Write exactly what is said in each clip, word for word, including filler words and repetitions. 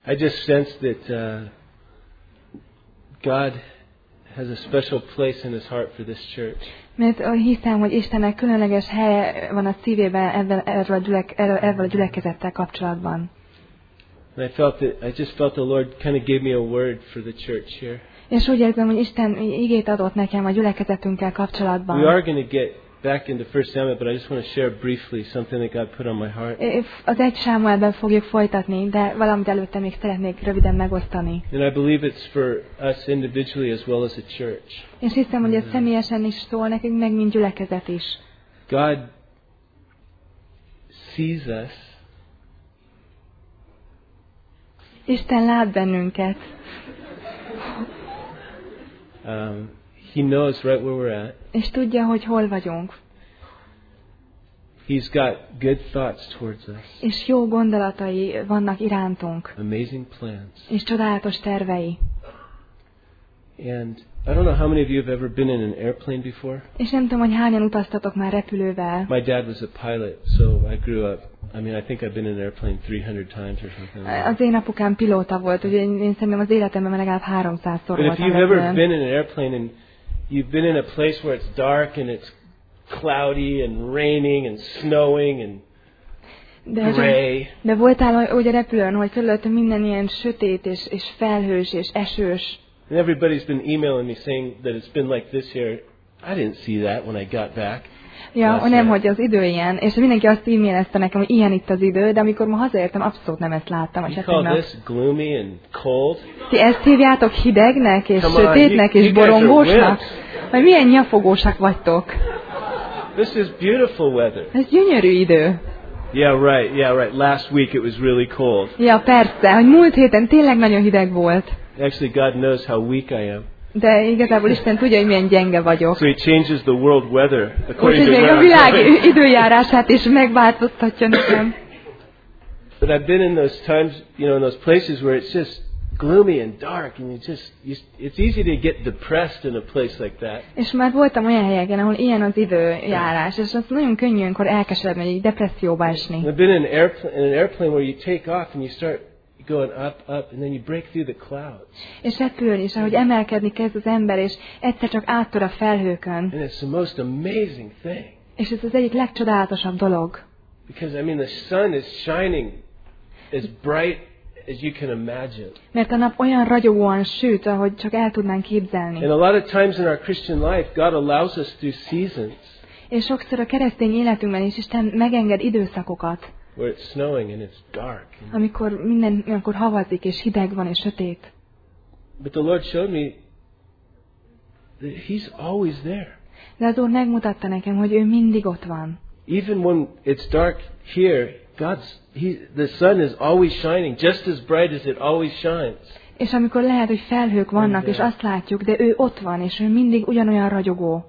I just sensed that uh, God has a special place in His heart for this church. Mert hiszem, hogy Istennek különleges helye van a szívében ezzel, ezzel, a, gyülek, ezzel a gyülekezettel kapcsolatban. And I felt that I just felt the Lord kind of gave me a word for the church here. És úgy érzem, hogy Isten igét adott nekem a gyülekezetünkkel kapcsolatban. We are going to get back into First Samuel, but I just want to share briefly something that God put on my heart. Az egy Sámuelben fogjuk folytatni, de valamit előtte még szeretnék röviden megosztani. And I believe it's for us individually as well as a church. És hiszem, hogy ez személyesen is szól nekünk, meg mint gyülekezet is. God sees us. Isten lát bennünket. Um, he knows right where we're at. És tudja, hogy hol vagyunk. He's got good thoughts towards us. És jó gondolatai vannak irántunk. Amazing plans. És csodálatos tervei. And I don't know how many of you have ever been in an airplane before. És nem tudom, hogy hányan utaztatok már repülővel. My dad was a pilot, so I grew up. I mean, I think I've been in an airplane three hundred times or something. Az én apukám pilóta volt, úgyhogy én, én szerintem az életemben legalább háromszázszor voltam. But if you've repülőn. ever been in an airplane and you've been in a place where it's dark and it's cloudy and raining and snowing and de, gray. De voltál úgy a repülőn, hogy körülöttem minden ilyen sötét és, és felhős és esős. And everybody's been emailing me saying that it's been like this here. I didn't see that when I got back. Ja, nem, hogy az idő ilyen, és mindenki azt e-mailezte nekem, hogy ilyen itt az idő, de amikor ma hazaértem, abszolút nem ezt láttam. You call this gloomy and cold? Ti ezt hívjátok hidegnek, és sötétnek, és borongósnak? Vagy milyen nyafogósak vagytok? This is beautiful weather. Ez gyönyörű idő. Yeah, right, yeah, right. Last week it was really cold. Ja, persze, hogy múlt héten tényleg nagyon hideg volt. Actually, God knows how weak I am. De igazából Isten tudja, hogy milyen gyenge vagyok. So He changes the world weather according to where where a világ időjárását is megváltoztatja nekem. But I've been in those times, you know, in those places where it's just gloomy and dark, and you just, you, it's easy to get depressed in a place like that. És már voltam olyan helyeken, ahol ilyen az időjárás, és az nagyon könnyű, amikor elkeseredni, egy depresszióba esni. I've been in an airplane, in an airplane where you take off and you start going up, up, and then you break through the clouds. És repülni is, ahogy emelkedni kezd az ember, és egyszer csak áttör a felhőkön. And it's the most amazing thing. És ez az egyik legcsodálatosabb dolog. Because, I mean, the sun is shining as bright as you can imagine. Mert a nap olyan ragyogóan süt, ahogy csak el tudnánk képzelni. And a lot of times in our Christian life, God allows us through seasons. És sokszor a keresztény életünkben is Isten megenged időszakokat. Where it's snowing and it's dark. Amikor minden, amikor havazik és hideg van és sötét. But the Lord showed me that He's always there. De az Úr megmutatta nekem, hogy ő mindig ott van. Even when it's dark here, God's he, the sun is always shining, just as bright as it always shines. És amikor lehet, hogy felhők vannak, és azt látjuk, de ő ott van, és ő mindig ugyanolyan ragyogó.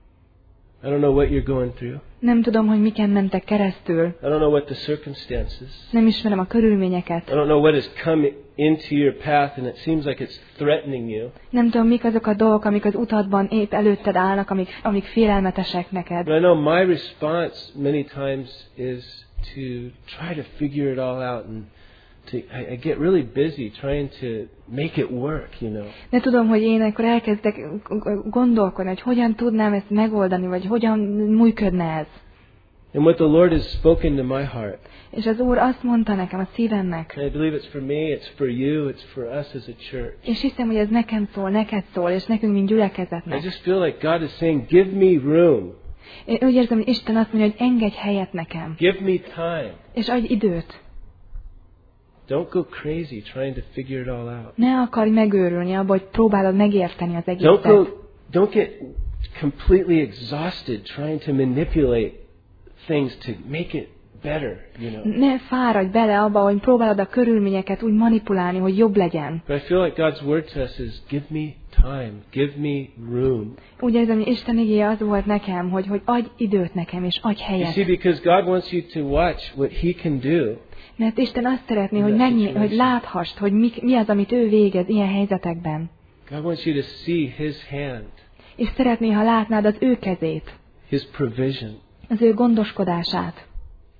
I don't know what you're going through. Nem tudom, hogy miken mentek keresztül. I don't know what the circumstances. Nem ismerem a körülményeket. I don't know what has come into your path and it seems like it's threatening you. Nem tudom, mik azok a dolgok, amik az utadban épp előtted állnak, amik, amik félelmetesek neked. But I know my response many times is to try to figure it all out and to, I, I get really busy trying to make it work, you know. De tudom, hogy én akkor elkezdek gondolkodni, hogy hogyan tudnám ezt megoldani, vagy hogyan működne ez. And what the Lord has spoken to my heart. És az Úr azt mondta nekem a szívemnek. And I believe it's for me, it's for you, it's for us as a church. És hiszem, hogy ez nekem szól, neked szól, és nekünk, mint gyülekezetnek. I just feel like God is saying, give me room. Én úgy érzem, hogy Isten azt mondja, hogy engedj helyet nekem. Give me time. És adj időt. Don't go crazy trying to figure it all out. Ne akarj megőrülni abba, hogy próbálod megérteni az Don't go, egészet. don't get completely exhausted trying to manipulate things to make it better, you know. Ne fáradj bele abba, hogy próbálod a körülményeket úgy manipulálni, hogy jobb legyen. But I feel like God's word to us is give me time, give me room. Úgy érzem, hogy Isten igéje az volt nekem, hogy, hogy adj időt nekem, és adj You helyet. see, because God wants you to watch what He can do. Mert Isten azt szeretné, hogy, megny- hogy láthassd, hogy mi, mi az, amit ő végez ilyen helyzetekben. God wants you to see His hand. És szeretné, ha látnád az ő kezét. His provision. Az ő gondoskodását.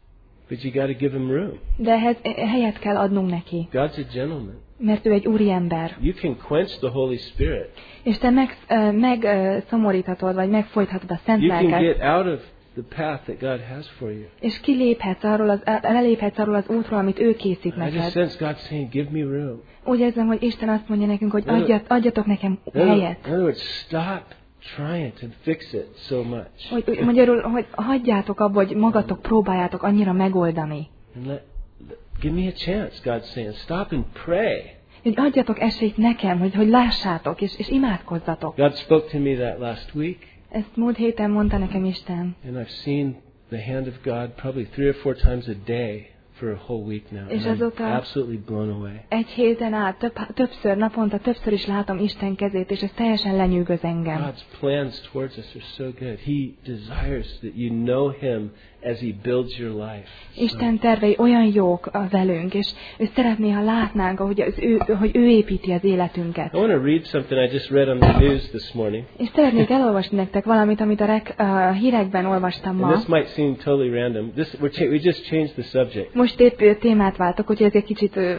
But you got to give him room. De ehhez helyet kell adnunk neki. God's a gentleman. Mert ő egy úriember. You can quench the Holy Spirit. És te meg, meg uh, szomoríthatod, vagy megfojthatod a szent You can lelket. get out of the path that God has for you. És kiléphetsz arról az, leléphetsz arról az útról, amit ő készít I just neked. sense God saying, give me room. Úgy érzem, hogy Isten azt mondja nekünk, hogy adjat, adjatok nekem In other, helyet. in other words, stop trying to fix it so much. Hogy, hogy magyarul, hogy hagyjátok abba, hogy magatok próbáljátok annyira megoldani. And let, let, give me a chance, God's saying. Stop and pray. Hogy adjatok esélyt nekem, hogy, hogy lássátok, és, és imádkozzatok. God spoke to me that last week. Ezt múlt héten mondta nekem Isten. And I've seen the hand of God probably three or four times a day for a whole week now. És And I'm azóta absolutely blown away. egy héten át, több, többször, naponta, többször is látom Isten kezét, és ez teljesen lenyűgöz engem. God's plans towards us are so good. He desires that you know Him as He builds your life. Isten tervei olyan jók a velünk, és ő szeretné, ha látnánk, hogy, az ő, hogy ő építi az életünket. I want to read something I just read on the news this morning. És szeretnék elolvasni nektek valamit, amit a, rek, a hírekben olvastam And ma. this might seem totally random. This we're cha- we just changed the subject. Most épp ö, témát váltok, úgyhogy ez egy kicsit ö,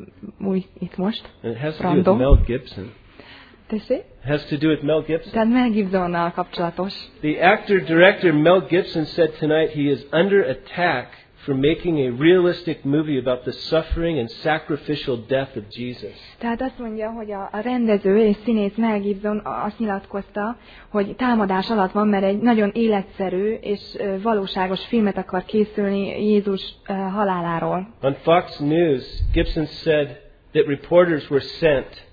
új itt most. And it has to do with Random. Mel Gibson. Tessék? It has to do with Mel Gibson. Tehát Mel Gibsonnal kapcsolatos. The actor-director Mel Gibson said tonight he is under attack for making a realistic movie about the suffering and sacrificial death of Jesus. Tehát azt mondja, hogy a, a rendező és színész Mel Gibson azt nyilatkozta, hogy támadás alatt van, mert egy nagyon életszerű és ö, valóságos filmet akar készülni Jézus ö, haláláról. On Fox News, Gibson said that reporters were sent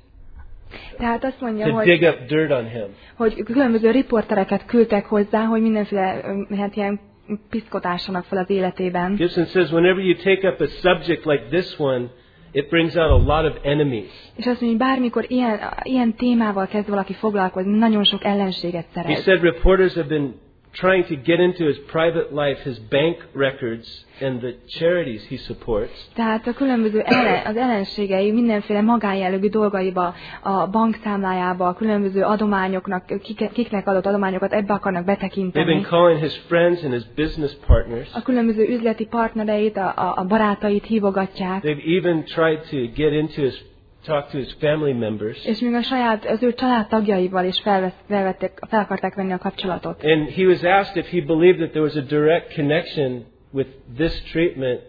Tehát azt mondja, to hogy, dig up dirt on him. hogy különböző riportereket küldtek hozzá, hogy mindenféle ö, hát ilyen piszkotássanak fel az életében. Gibson says whenever you take up a subject like this one, it brings out a lot of enemies. És azt mondja, hogy bármikor ilyen, ilyen témával kezd valaki foglalkozni, nagyon sok ellenséget He szerez. said reporters have been trying to get into his private life, his bank records, and the charities he supports. Tehát a különböző ellen, az ellenségei mindenféle magánjellegű dolgaiba, a bankszámlájába, a különböző adományoknak, kik, kiknek adott adományokat ebbe akarnak They've been betekinteni. calling his friends and his business partners. A különböző üzleti partnereit, a, a, a barátait hívogatják, They've even tried to get into his, talk to his family members. és még a saját, az ő családtagjaival is felvesz, felvették, fel akarták venni a kapcsolatot. And he was asked if he believed that there was a direct connection with this treatment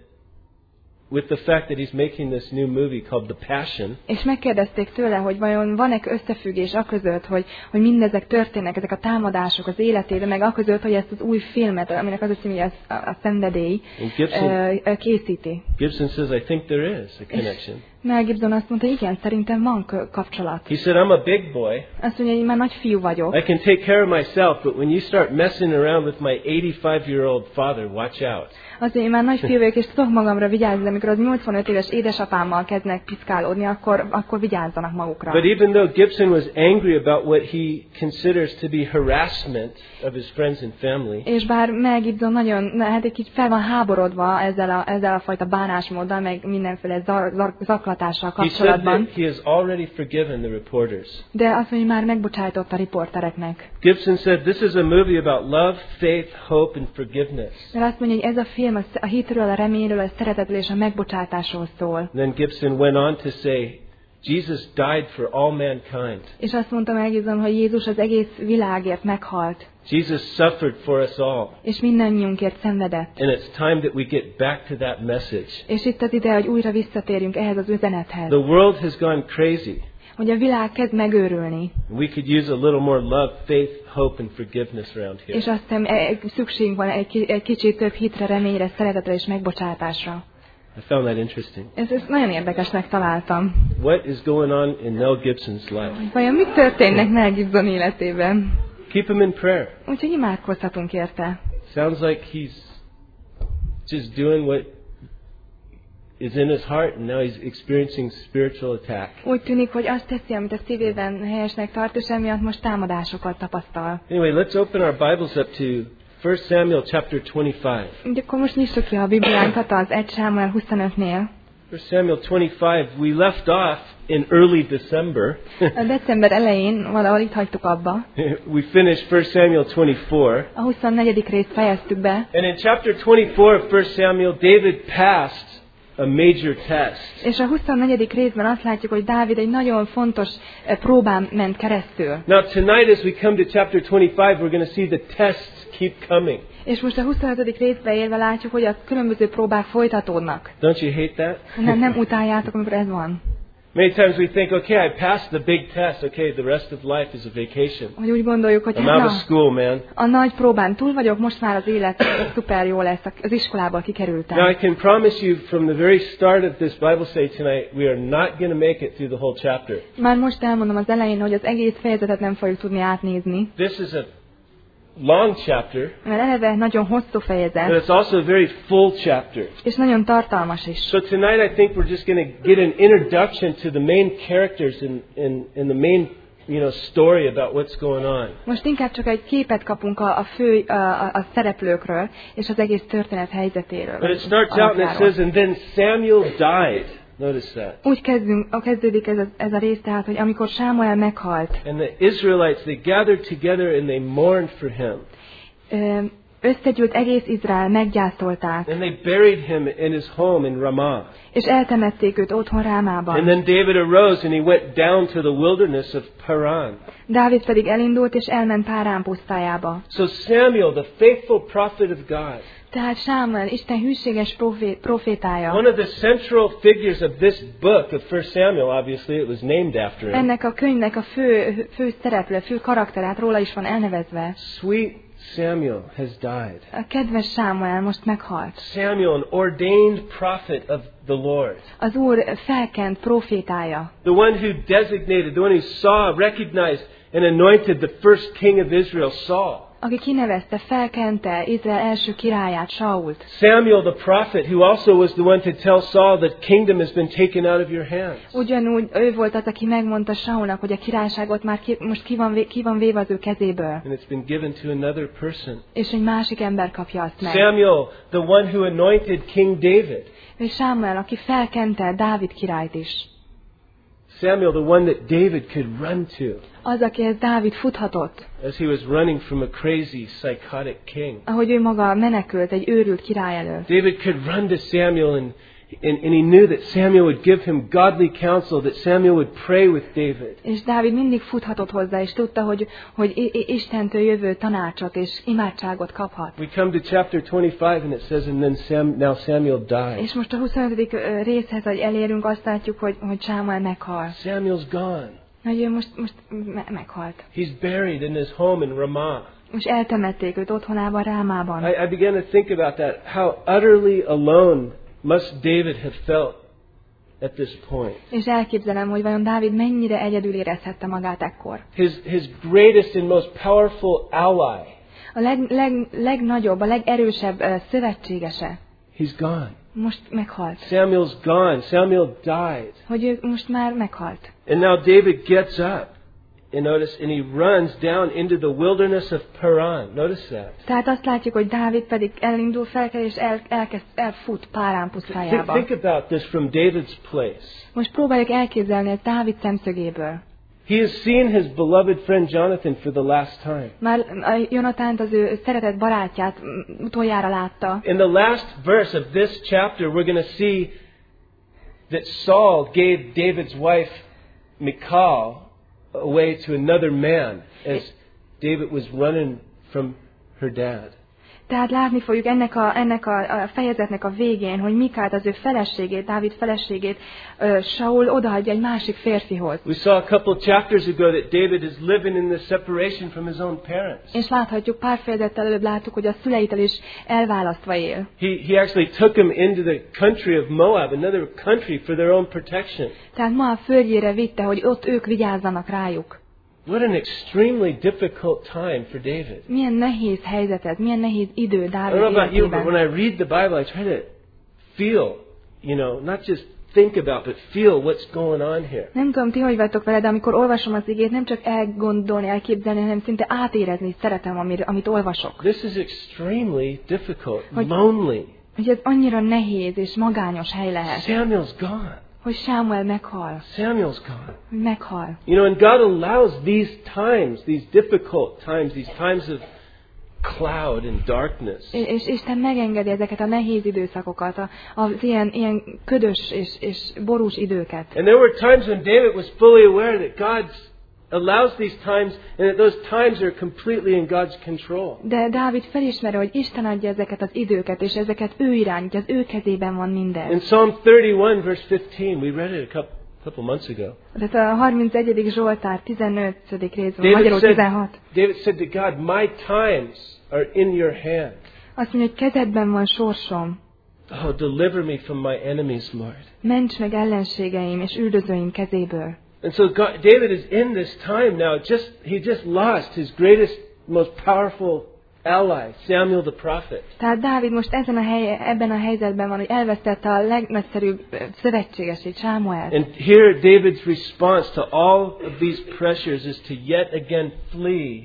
with the fact that he's making this new movie called The Passion. És megkérdezték tőle, hogy vajon van-e összefüggés aközött, hogy, hogy mindezek történnek, ezek a támadások az életében, meg aközött, hogy ezt az új filmet, aminek az a cím, hogy a, a szenvedély, And Gibson, ö, készíti. Gibson says, I think there is a connection. Mel Gibson azt mondta, igen, szerintem van k- kapcsolat. He said, I'm a big boy. Azt mondja, hogy én már nagy fiú vagyok. I can take care of myself, but when you start messing around with my eighty-five-year-old father, watch out. Azt mondja, én már nagy fiú vagyok, és tudok magamra vigyázni, de amikor az nyolcvanöt éves édesapámmal kezdnek piszkálódni, akkor, akkor vigyázzanak magukra. But even though Gibson was angry about what he considers to be harassment of his friends and family, És bár Mel Gibson nagyon, hát egy kicsit fel van háborodva ezzel a, ezzel a fajta bánásmóddal, meg mindenféle zar, zar, zaklatással he said kapcsolatban, that he has already forgiven the reporters. de azt mondja, hogy már megbocsájtott a riportereknek. Gibson said, this is a movie about love, faith, hope, and forgiveness. Mert azt mondja, hogy ez a film a, a hitről, a reményről, a szeretetről és a megbocsátásról szól. Then Gibson went on to say, Jesus died for all mankind. És azt mondta Mel Gibson, hogy Jézus az egész világért meghalt, Jesus suffered for us all. és mindannyiunkért szenvedett. And it's time that we get back to that message. És itt az ideje, hogy újra visszatérjünk ehhez az üzenethez. The world has gone crazy. Hogy a világ kezd megőrülni. We could use a little more love, faith, hope, and forgiveness around here. És azt hiszem, e- szükségünk van egy, ki- egy kicsit több hitre, reményre, szeretetre és megbocsátásra. I found that interesting. Ez, ezt nagyon érdekesnek találtam. What is going on in Mel Gibson's life? Vajon mit történnek Mel Gibson életében? Keep him in prayer. Úgyhogy imádkozhatunk érte. Sounds like he's just doing what is in his heart, and now he's experiencing spiritual attack. Úgy tűnik, hogy azt teszi, amit a szívében helyesnek tart, és emiatt most támadásokat tapasztal. Anyway, let's open our Bibles up to First Samuel chapter twenty-five. Úgyhogy akkor most nyissuk ki a Bibliánkat az egy Sámuel huszonötnél. First Samuel twenty-five, we left off in early December. A december elején valahol itt hagytuk abba. We finished First Samuel twenty-four. A huszonnegyedik részt fejeztük be. And in chapter twenty-four of First Samuel, David passed a major test. És a huszonnegyedik részben azt látjuk, hogy Dávid egy nagyon fontos próbán ment keresztül. Now tonight as we come to chapter twenty-five, we're going to see the tests keep coming. És most a huszonötödik részbe érve látjuk, hogy a különböző próbák folytatódnak. Don't you hate that? Nem, nem utáljátok, amikor ez van. Many times we think, okay, I passed the big test. Okay, the rest of life is a vacation. Hogy úgy gondoljuk, hogy I'm hát, out of na, school, man. a nagy próbán túl vagyok, most már az élet szuper jó lesz, az iskolából kikerültem. Now I can promise you from the very start of this Bible study tonight, we are not going to make it through the whole chapter. Már most elmondom az elején, hogy az egész fejezetet nem fogjuk tudni átnézni. This is a long chapter, Mert eleve nagyon hosszú but fejezet, it's also a very full chapter. és nagyon tartalmas is. So tonight I think we're just going to get an introduction to the main characters in, in, in the main you know, story about what's going on. Most inkább csak egy képet kapunk a, a fő a, a, a szereplőkről, és az egész történet helyzetéről. But it starts out and it says, and then Samuel died. Notice that. Úgy kezdünk, a kezdődik ez a, ez a rész, tehát, hogy amikor Sámuel meghalt, And the Israelites, they gathered together and they mourned for him. ö, összegyűlt egész Izrael, meggyászolták, And they buried him in his home in Ramah. és eltemették őt otthon And Rámában. then David arose and he went down to the wilderness of Paran. Dávid pedig elindult, és elment Párán pusztájába. So Samuel, the faithful prophet of God, Tehát Sámuel, Isten hűséges profé, profétája, one of the central figures of this book of First Samuel, obviously it was named after him. ennek a könyvnek a fő, fő szereplő, fő karakterát róla is van elnevezve. Sweet Samuel has died. A kedves Sámuel most meghalt. Samuel, an ordained prophet of the Lord. Az Úr felkent profétája. The one who designated, the one who saw, recognized, and anointed the first king of Israel, Saul. Aki kinevezte, felkente Izrael első királyát, Sault. Samuel the prophet, who also was the one to tell Saul that kingdom has been taken out of your hands. Ugyanúgy ő volt az, aki megmondta Saulnak, hogy a királyságot már ki, most ki van, vé, ki van véve az ő kezéből. And it's been given to another person. És egy másik ember kapja azt meg. Samuel, the one who anointed King David. És Sámuel, aki felkente Dávid királyt is. Samuel, the one that David could run to Az, akihez Dávid futhatott, as he was running from a crazy, psychotic king. ahogy ő maga menekült egy őrült király elől. David could run to Samuel and, and, and he knew that Samuel would give him godly counsel, that Samuel would pray with David. És Dávid mindig futhatott hozzá, és tudta, hogy, hogy I- I- Istentől jövő tanácsot és imádságot kaphat. We come to chapter twenty-five and it says, and then Sam, now Samuel died. És most a huszonötödik részhez, hogy elérünk, azt látjuk, hogy, hogy Sámuel meghal. Samuel's gone. Hogy ő most, most me- meghalt. He's buried in his home in Ramah. És eltemették őt otthonában, Rámában. I, I began to think about that, how utterly alone must David have felt at this point. És elképzelem, hogy vajon Dávid mennyire egyedül érezhette magát ekkor. His, his greatest and most powerful ally, A leg, leg, legnagyobb, a legerősebb uh, szövetségese he's gone. most meghalt. Samuel's gone. Samuel died. Hogy ő most már meghalt. And now David gets up, and notice, and he runs down into the wilderness of Paran. Notice that. Tehát azt látjuk, hogy Dávid pedig elindul, felkel és el, elkezd, elfut Párán Think, pusztájába. think about this from David's place. Most próbáljuk elképzelni ezt Dávid szemszögéből. He has seen his beloved friend Jonathan for the last time. Már a Jonatánt, az ő szeretett barátját mm, utoljára látta. In the last verse of this chapter, we're going to see that Saul gave David's wife, Michal, away to another man as David was running from her dad. Tehát látni fogjuk ennek a, ennek a, a fejezetnek a végén, hogy Mikát, az ő feleségét, Dávid feleségét, uh, Saul odaadja egy másik férfihoz. We saw a couple chapters ago that David is living in the separation from his own parents. És láthatjuk, pár fejezettel előbb láttuk, hogy a szüleitől is elválasztva él. He, he actually took him into the country of Moab, another country, for their own protection. Tehát ma a földjére vitte, hogy ott ők vigyázzanak rájuk. What an extremely difficult time for David. Milyen nehéz helyzet ez, milyen nehéz idő I Dávid don't know about you, but when életében. I read the Bible, I try to feel, you know, not just think about, but feel what's going on here. Nem tudom, ti hogy vagytok vele, de amikor olvasom az igét, nem csak elgondolni, elképzelni, hanem szinte átérezni szeretem, amit, amit olvasok. This is extremely difficult, Hogy- lonely. Hogy ez annyira nehéz és magányos hely lehet. Samuel's gone. hogy Sámuel meghal. Samuel's gone. Hogy meghal. You know, and God allows these times, these difficult times, these times of cloud and darkness. És, és Isten megengedi ezeket a nehéz időszakokat, a, az ilyen, ilyen ködös és, és borús időket. And there were times when David was fully aware that God allows these times and that those times are completely in God's control. De Dávid felismeri, hogy Isten adja ezeket az időket, és ezeket ő irányítja, az ő kezében van minden. In Psalm thirty-one verse fifteen, we read it a couple, couple months ago. Tehát a harmincegyedik Zsoltár tizenötödik részben, David magyarul said, tizenhat. David said to God, my times are in your hand. Azt mondja, hogy kezedben van sorsom. Oh, deliver me from my enemies, Lord. Ments meg ellenségeim és üldözőim kezéből. And so God, David is in this time now. Just he just lost his greatest, most powerful ally, Samuel the prophet. Tehát Dávid most ezen a hely, ebben a helyzetben van, hogy elvesztette a legnagyszerűbb szövetségesét, Sámuelt. And here David's response to all of these pressures is to yet again flee,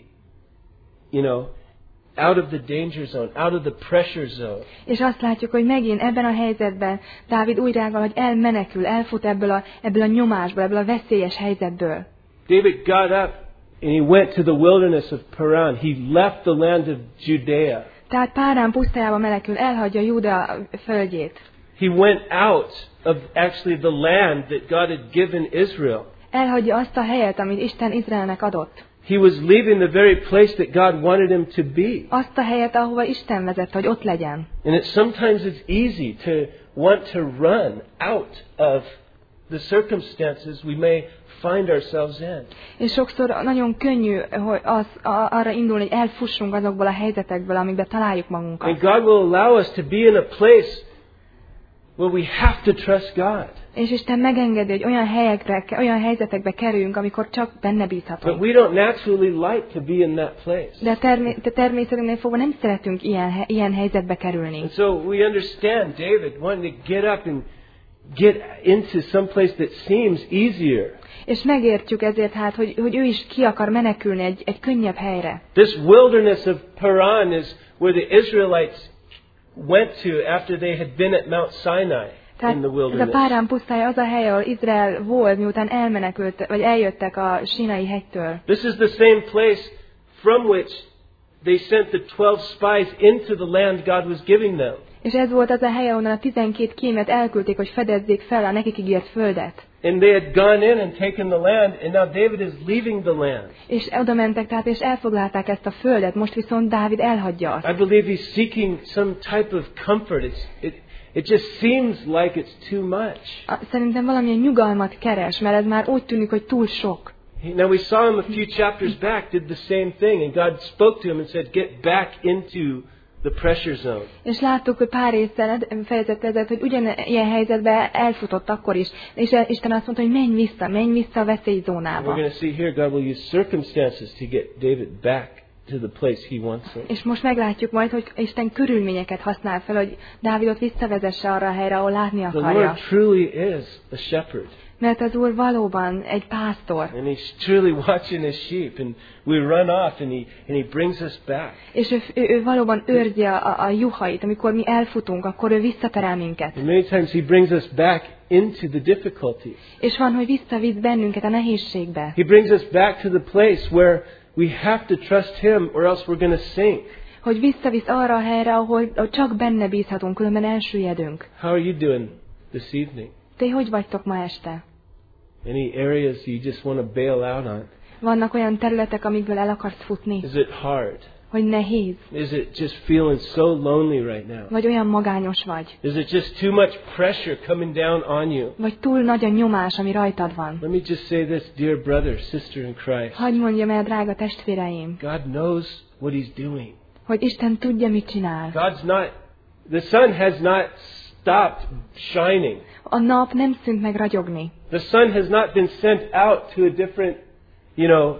you know, out of the danger zone, out of the pressure zone. És azt látjuk, hogy megint ebben a helyzetben Dávid úgy reagál, hogy elmenekül, elfut ebből a, ebből a nyomásból, ebből a veszélyes helyzetből. David got up and he went to the wilderness of Paran. He left the land of Judea. Tehát Párán pusztájába menekül, elhagyja Júda földjét. He went out of actually the land that God had given Israel. Elhagyja azt a helyet, amit Isten Izraelnek adott. He was leaving the very place that God wanted him to be. Azt a helyet, ahova Isten vezette, hogy ott legyen. And it sometimes it's easy to want to run out of the circumstances we may find ourselves in. És sokszor nagyon könnyű hogy az, a, arra indulni, hogy elfussunk azokból a helyzetekből, amikben találjuk magunkat. And God will allow us to be in a place where we have to trust God. És Isten megengedi, hogy olyan helyekre, olyan helyzetekbe kerüljünk, amikor csak benne But bízhatunk. we don't naturally like to be in that place. De, termé- de természetünknél fogva nem szeretünk ilyen, ilyen helyzetbe kerülni. And so we understand David wanting to get up and get into some place that seems easier. És megértjük ezért hát, hogy, hogy ő is ki akar menekülni egy, egy könnyebb helyre. This wilderness of Paran is where the Israelites went to after they had been at Mount Sinai Tehát in the ez a wilderness. Párán pusztája az a hely, ahol Izrael volt, miután elmenekült, vagy eljöttek a Sínai hegytől. This is the same place from which they sent the twelve spies into the land God was giving them. És ez volt az a hely, ahonnan a tizenkét kémet elküldték, hogy fedezzék fel a nekik ígért földet. And they had gone in and taken the land, and now David is leaving the land. És oda mentek tehát, és elfoglalták ezt a földet, most viszont Dávid elhagyja azt. I believe he's seeking some type of comfort. It's, it, it just seems like it's too much. A- Szerintem valamilyen nyugalmat keres, mert ez már úgy tűnik, hogy túl sok. He- Now we saw him a few chapters back did the same thing, and God spoke to him and said, "Get back into the pressure zone." És láttuk, hogy pár évvel fejezett ezzel, hogy ugyanilyen helyzetben elfutott akkor is. És Isten azt mondta, hogy menj vissza, menj vissza a We're veszélyzónába. going to see here God will use circumstances to get David back to the place he wants him. És most meglátjuk majd, hogy Isten körülményeket használ fel, hogy Dávidot visszavezesse arra a helyre, ahol látni The akarja. Lord truly is a shepherd, Mert az Úr valóban egy pásztor. and He's truly watching His sheep, and we run off, and He and He brings us back. És ő, ő, ő valóban őrzi a, a, a juhait. Amikor mi elfutunk, akkor ő visszaterel minket. And many times He brings us back into the difficulties. És van, hogy visszavisz bennünket a nehézségbe. He brings us back to the place where we have to trust Him, or else we're going to sink. Hogy visszavisz arra a helyre, ahol, ahol csak benne bízhatunk, különben elsüllyedünk. How are you doing this evening? Ti hogy vagytok ma este? Any areas you just want to bail out on? Vannak olyan területek, amikből el akarsz futni? Is it hard? Hogy nehéz? Is it just feeling so lonely right now? Vagy olyan magányos vagy? Is it just too much pressure coming down on you? Vagy túl nagy a nyomás, ami rajtad van? Let me just say this, dear brother, sister in Christ. Hadd mondjam el, drága testvéreim, God knows what He's doing. hogy Isten tudja, mit csinál. God's not, the sun has not stopped shining. A nap nem szűnt meg ragyogni. The sun has not been sent out to a different, you know,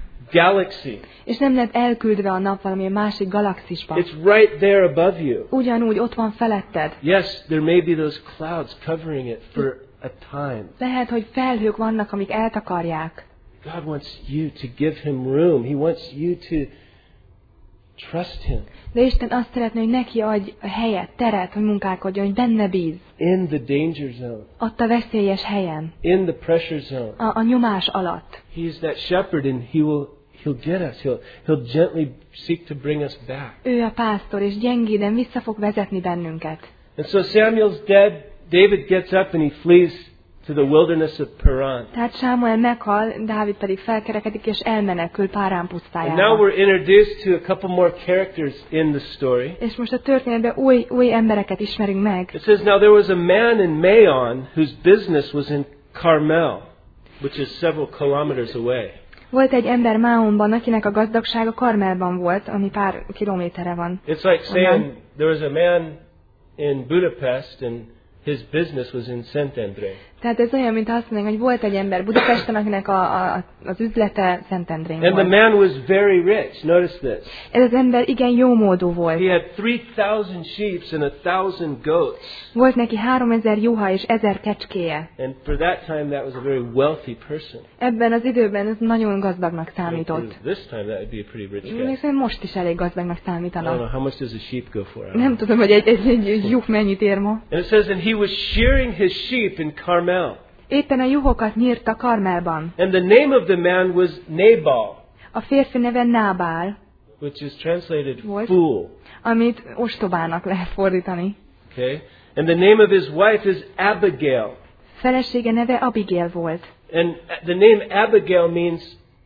galaxy. És nem lett elküldve a nap valamilyen másik galaxisba. It's right there above you. Ugyanúgy ott van feletted. Yes, there may be those clouds covering it for a time. Lehet, hogy felhők vannak, amik eltakarják. God wants you to give Him room. He wants you to Trust Him. De Isten azt szeretné, hogy neki adj helyet, teret, hogy munkálkodjon, hogy benne bíz. In the danger zone. Ott a veszélyes helyen. In the pressure zone. A, a nyomás alatt. He's that shepherd and He will He'll get us. He'll, he'll gently seek to bring us back. Ő a pásztor, és gyengéden vissza fog vezetni bennünket. And so Samuel's dead. David gets up and he flees to the wilderness of Paran. Tehát Sámuel meghal, Dávid pedig felkerekedik és elmenekül Párán And now pusztájába. we're introduced to a couple more characters in the story. És most a történetben új, új embereket ismerünk meg. It says, now there was a man in Maon whose business was in Carmel, which is several kilometers away. Volt egy ember Máonban, akinek a gazdagsága Karmelban volt, ami pár kilométerre van. It's like saying onnan. there was a man in Budapest and his business was in Szentendrei. Tehát ez olyan, mint azt mondanánk, hogy volt egy ember Budapesten, akinek a, a, az üzlete Szentendrén And the volt. man was very rich. Notice this. Ez az ember igen jómódú volt. He had three thousand sheep and a thousand goats. Volt neki háromezer juha és ezer kecskéje. And for that time, that was a very wealthy person. Ebben az időben ez nagyon gazdagnak For számított. this time, that would be a pretty rich guy. Még szerintem most is elég gazdagnak I don't számítana. know, how much does a sheep go for? I don't Nem know. tudom, hogy egy, egy, egy juh mennyit ér ma. And it says, and he was shearing his sheep in Carmel. Éppen a juhokat nyírta Karmelban. And the name of the man was Nabal, A férfi neve Nábál, which is translated What? fool. amit ostobának lehet fordítani. Okay? And the name of his wife is Abigail. Felesége neve Abigail volt. And the name Abigail means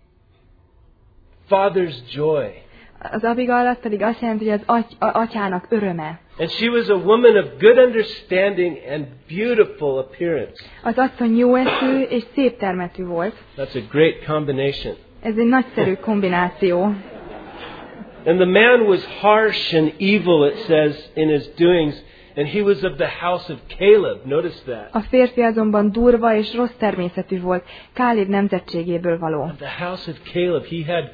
father's joy. Az Abigail az pedig azt jelenti, hogy az aty, a, atyának öröme. And she was a woman of good understanding and beautiful appearance. Az asszony jó eszű és szép termetű volt. That's a great combination. Ez egy nagyszerű kombináció. And the man was harsh and evil, it says, in his doings, and he was of the house of Caleb. Notice that. A férfi azonban durva és rossz természetű volt, Kálib nemzetségéből való. Of the house of Caleb, he had,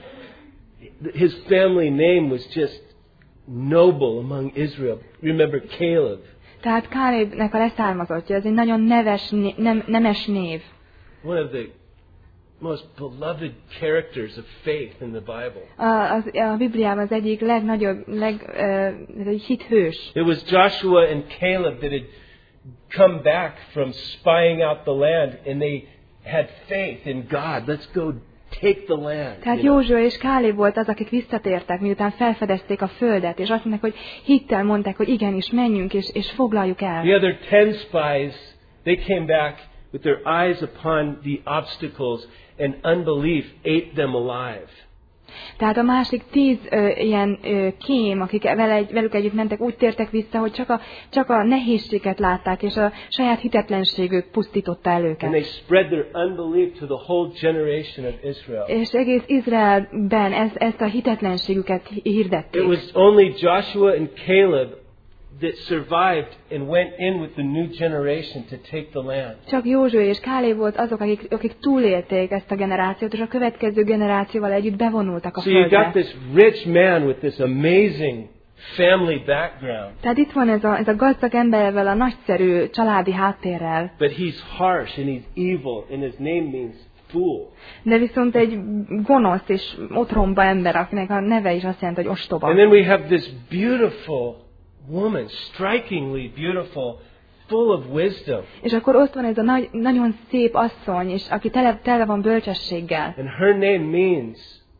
his family name was just noble among Israel. Remember Caleb. Tehát Kálibnek a leszármazottja, ez egy nagyon neves, né- nem, nemes név. One of the most beloved characters of faith in the Bible. A, az, a Bibliában az egyik legnagyobb, leg, uh, ez egy hithős. It was Joshua and Caleb that had come back from spying out the land, and they had faith in God. Let's go take the land. Tehát you know. Józsua és Kálib volt az, akik visszatértek, miután felfedezték a földet, és azt mondták, hogy hittel mondták, hogy igenis, menjünk és, és foglaljuk el. The other ten spies, they came back with their eyes upon the obstacles, and unbelief ate them alive. Tehát a másik tíz ö, ilyen ö, kém, akik vele, velük együtt mentek, úgy tértek vissza, hogy csak a, csak a nehézséget látták, és a saját hitetlenségük pusztította el And őket. they spread their unbelief to the whole generation of Israel. És egész Izraelben ez, ezt a hitetlenségüket hirdették. It was only Joshua and Caleb that survived and went in with the new generation to take the land. Csak Józsua és Kálib volt azok, akik, akik túlélték ezt a generációt, és a következő generációval együtt bevonultak a So you got földre. this rich man with this amazing family background, Tehát itt van ez a, ez a gazdag emberrel, a nagyszerű családi háttérrel, but he's harsh and he's evil, and his name means fool. de viszont egy gonosz és otromba ember, akinek a neve is azt jelenti, hogy ostoba. And then we have this beautiful woman, strikingly beautiful, full of wisdom. És akkor ott van ez a nagy, nagyon szép asszony, és aki tele, tele van bölcsességgel. And her name means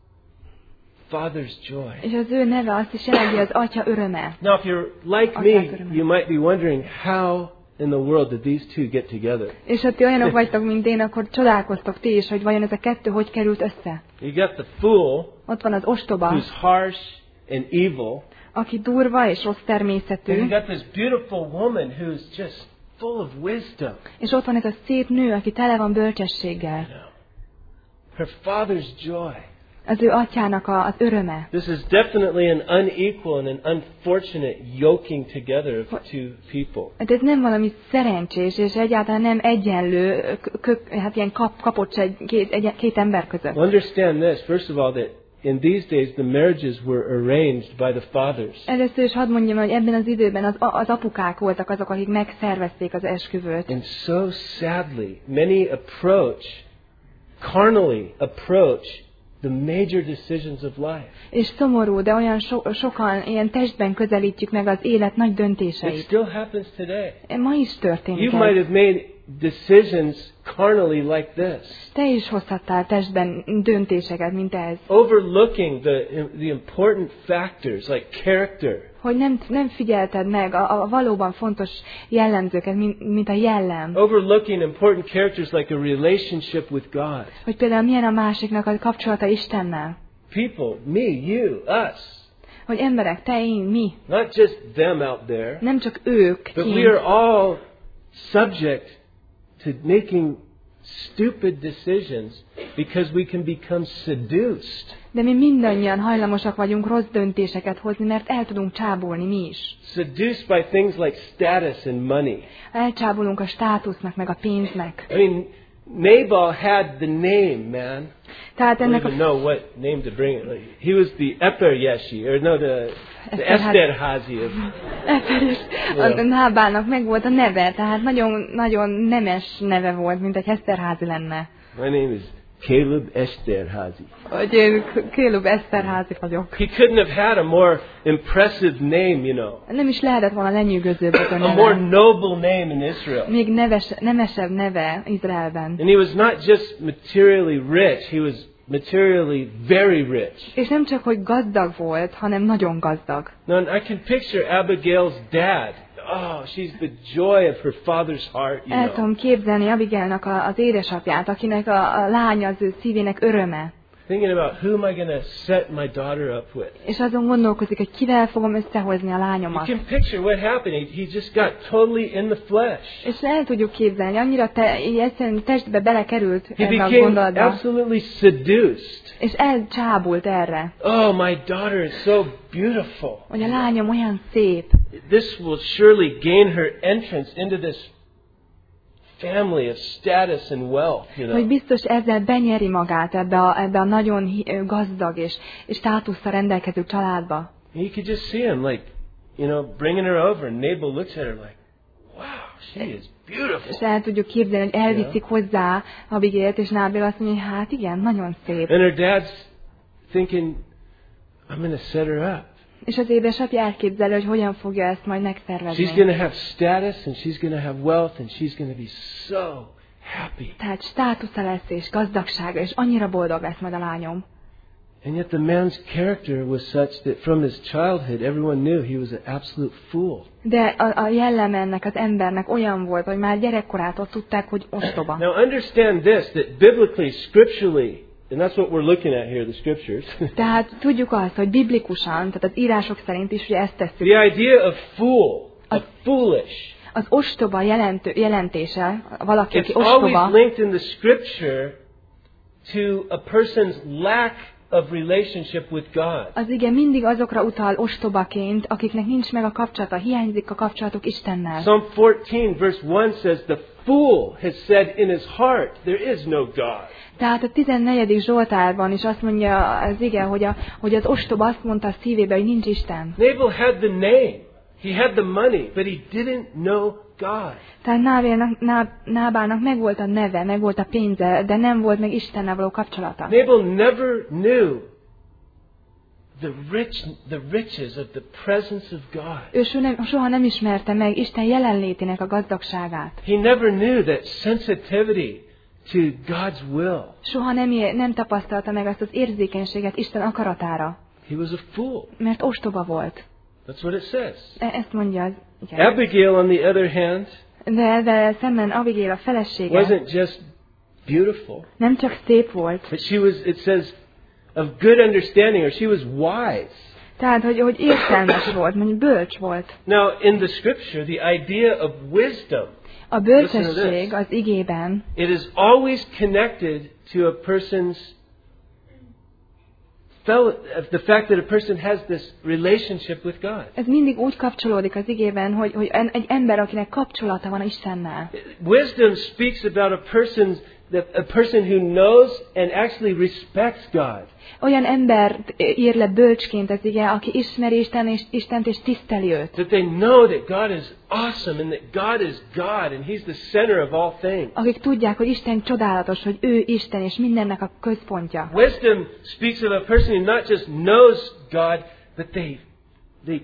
father's joy. És az ő neve azt is jelenti, az atya öröme. Now, if you're like me, you might be wondering, how in the world did these two get together? És ha ti olyanok vagytok, mint én, akkor csodálkoztok ti is, hogy vajon ez a kettő hogy került össze. You got the fool, Ott van az ostoba, who's harsh and evil, aki durva és rossz and természetű, you got this beautiful woman who's just full of wisdom. és ott van ez a szép nő, aki tele van bölcsességgel. Her father's joy. Az ő atyának a, az öröme. This is definitely an unequal and an unfortunate yoking together of two people. Hát ez nem valami szerencsés, és egyáltalán nem egyenlő, kök, hát ilyen kap, kapocs két, egy, két ember között. Understand this, first of all, that in these days the marriages were arranged by the fathers. Először is hadd mondjam, hogy ebben az időben az, az apukák voltak azok, akik megszervezték az esküvőt. And so sadly, many approach, carnally approach the major decisions of life. És szomorú, de olyan so- sokan ilyen testben közelítjük meg az élet nagy It döntéseit. still happens today. Ma is történik You might ez. have made decisions carnally like this, Te is hozhattál testben döntéseket, mint ez. overlooking the the important factors like character, Hogy nem, nem figyelted meg a, a valóban fontos jellemzőket, mint, mint a jellem. overlooking important characters like a relationship with God. Hogy például milyen a másiknak a kapcsolata Istennel. People, me, you, us, Hogy emberek, te, én, mi. not just them out there, Nem csak ők. but kint. we are all subject to making stupid decisions because we can become seduced. De mi mindannyian hajlamosak vagyunk rossz döntéseket hozni, mert el tudunk csábulni mi is. Seduced by things like status and money. Elcsábulunk a státusznak, meg a pénznek. I mean, Nabal had the name, man. Tehát I don't ennek even a... know what name to bring it. Like, he was the Eperyeshi, or no, the, the Esterhazy of. A Nábálnak meg volt a neve, tehát nagyon, nagyon nemes neve volt, mint egy Eszterházi lenne. My name is Caleb Esterhazy. Hogy én Caleb Eszterházi vagyok. He couldn't have had a more impressive name, you know. Nem is lehetett volna lenyűgözőbb a A more neve. noble name in Israel. Még neves, nemesebb neve Izraelben. And he was not just materially rich, he was materially very rich. És nem csak, hogy gazdag volt, hanem nagyon gazdag. Now, I can picture Abigail's dad. Oh, she's the joy of her father's heart, you El know. tudom képzelni Abigailnak a, az édesapját, akinek a, a lánya az ő szívének öröme. Thinking about who am I going to set my daughter up with. És azon gondolkozik, hogy kivel fogom összehozni a You lányomat. can picture what happened. He, he just got totally in the flesh. És el tudjuk képzelni, annyira te, így egyszerűen testbe belekerült He ebbe a became gondolatba, absolutely seduced. és elcsábult erre, Oh, my daughter is so beautiful. hogy a lányom olyan szép. This will surely gain her entrance into this family of status and wealth, you Hogy know. biztos ezzel benyeri magát ebbe a, ebbe a nagyon hi- gazdag és, és státusszal rendelkező családba. And you could just see him like, you know, bringing her over, and Nabal looks at her like, wow, she is És beautiful. el tudjuk képzelni, hogy elviszik hozzá Abigailt, és Nábél azt mondja, hogy hát igen, nagyon szép. And her dad's thinking, I'm going to set her up. És az édesapja elképzeli, hogy hogyan fogja ezt majd She's megszervezni. going to have status, and she's going to have wealth, and she's going to be so happy. Tehát státusza lesz, és gazdagsága, és annyira boldog lesz majd a lányom. And yet the man's character was such that from his childhood, everyone knew he was an absolute fool. De a, a jellem ennek az embernek olyan volt, hogy már gyerekkorától tudták, hogy ostoba. Now understand this, that biblically, scripturally, and that's what we're looking at here, the scriptures. Tehát tudjuk azt, hogy biblikusan, tehát az írások szerint is ugye ezt tesszük. The idea of fool, of foolish, Az ostoba jelentő, jelentése, valaki, aki it's always ostoba, linked in the scripture to a person's lack of relationship with God. az ige mindig azokra utal ostobaként, akiknek nincs meg a kapcsolata, hiányzik a kapcsolatok Istennel. Psalm fourteen verse one says, the fool has said in his heart, there is no God. Tehát a tizennegyedik Zsoltárban is azt mondja az ige, hogy, a, hogy az ostoba azt mondta a szívébe, hogy nincs Isten. Nabal had the name. He had the money, but he didn't know God. Tehát Nábélnak, Ná, Nábálnak megvolt a neve, megvolt a pénze, de nem volt meg Istennel való kapcsolata. Nabal never knew the rich, the riches of the presence of God. Ő soha nem, soha nem ismerte meg Isten jelenlétének a gazdagságát. He never knew that sensitivity to God's will. Soha nem, é- nem tapasztalta meg azt az érzékenységet Isten akaratára, He was a fool. mert ostoba volt. That's what it says. E- Ezt mondja az igen. Abigail, on the other hand, De, de szemben Abigail a felesége wasn't just beautiful, nem csak szép volt, but she was, it says, of good understanding, or she was wise. tehát hogy, hogy értelmes volt, mondjuk bölcs volt. Now, in the scripture, the idea of wisdom, A bölcsesség az igében it is always connected to a person's fellow, the fact that a person has this relationship with God. ez mindig úgy kapcsolódik az igében, hogy, hogy en- egy ember, akinek kapcsolata van Istennel. Wisdom speaks about a person's the, a person who knows and actually respects God. Olyan embert ír le bölcsként az ige, aki ismeri Isten és, Istent és tiszteli őt. That they know that God is awesome and that God is God and He's the center of all things. Akik tudják, hogy Isten csodálatos, hogy ő Isten és mindennek a központja. Wisdom speaks of a person who not just knows God, but they they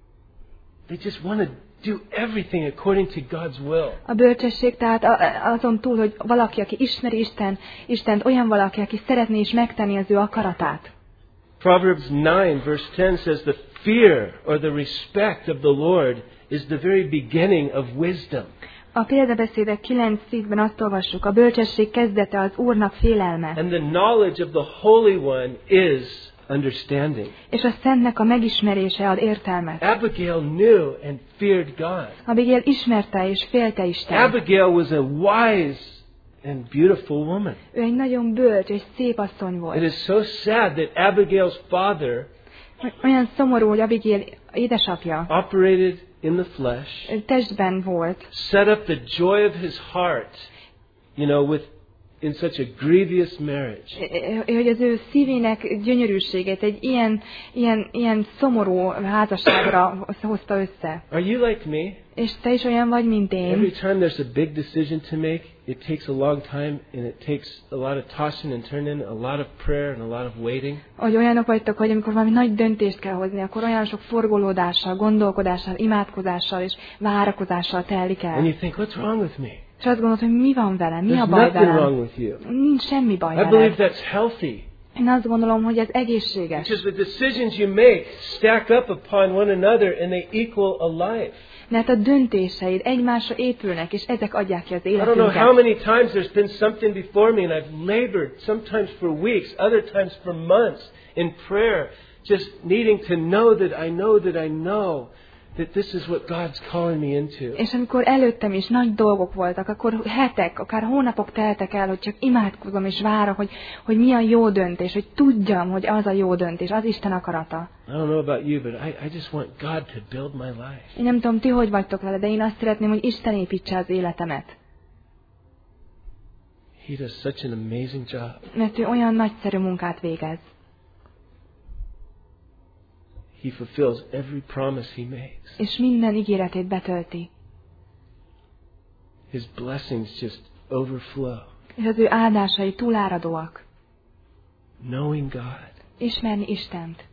they just want to do everything according to God's will. A bölcsesség tehát azon túl, hogy valaki, aki ismeri Isten, Istent, olyan valaki, aki szeretné is megtenni az ő akaratát. Proverbs nine verse ten says the fear or the respect of the Lord is the very beginning of wisdom. A példabeszédek kilenc tízben azt olvassuk, a bölcsesség kezdete az Úrnak félelme. And the knowledge of the Holy One is understanding. És a Szentnek a megismerése ad értelmet. Abigail knew and feared God. Abigail ismerte és félte Istent. Abigail was a wise and beautiful woman. Ő egy nagyon bölcs és szép asszony volt. It is so sad that Abigail's father olyan szomorú, hogy Abigail édesapja operated in the flesh, testben volt, set up the joy of his heart, you know, with in such a grievous marriage. Hogy az ő szívének gyönyörűségét egy ilyen, ilyen, ilyen szomorú házasságra hozta össze. Are you like me? És te is olyan vagy, mint én. Every time there's a big decision to make, it takes a long time and it takes a lot of tossing and turning, a lot of prayer and a lot of waiting. Hogy olyanok vagytok, hogy amikor valami nagy döntést kell hozni, akkor olyan sok forgolódással, gondolkodással, imádkozással és várakozással telik el. And you think, what's wrong with me? És azt gondolod, hogy mi van velem, mi There's a baj nothing wrong velem. with you. Nincs semmi baj I velem. believe that's healthy. Én azt gondolom, hogy ez egészséges. Because the decisions you make stack up upon one another and they equal a life. Mert a döntéseid egymásra épülnek, és ezek adják ki az I don't know how életünket. many times there's been something before me and I've labored, sometimes for weeks, other times for months in prayer, just needing to know that I know that I know that this is what God's calling me into. És amikor előttem is nagy dolgok voltak, akkor hetek, akár hónapok teltek el, hogy csak imádkozom és várok, hogy, hogy mi a jó döntés, hogy tudjam, hogy az a jó döntés, az Isten akarata. I don't know about you, but I, I just want God to build my life. Én nem tudom, ti hogy vagytok vele, de én azt szeretném, hogy Isten építse az életemet. He does such an amazing job. Mert ő olyan nagyszerű munkát végez. He fulfills every promise he makes. És minden ígéretét betölti. His blessings just overflow. És az ő áldásai túláradóak. Knowing God. Ismerni Istent.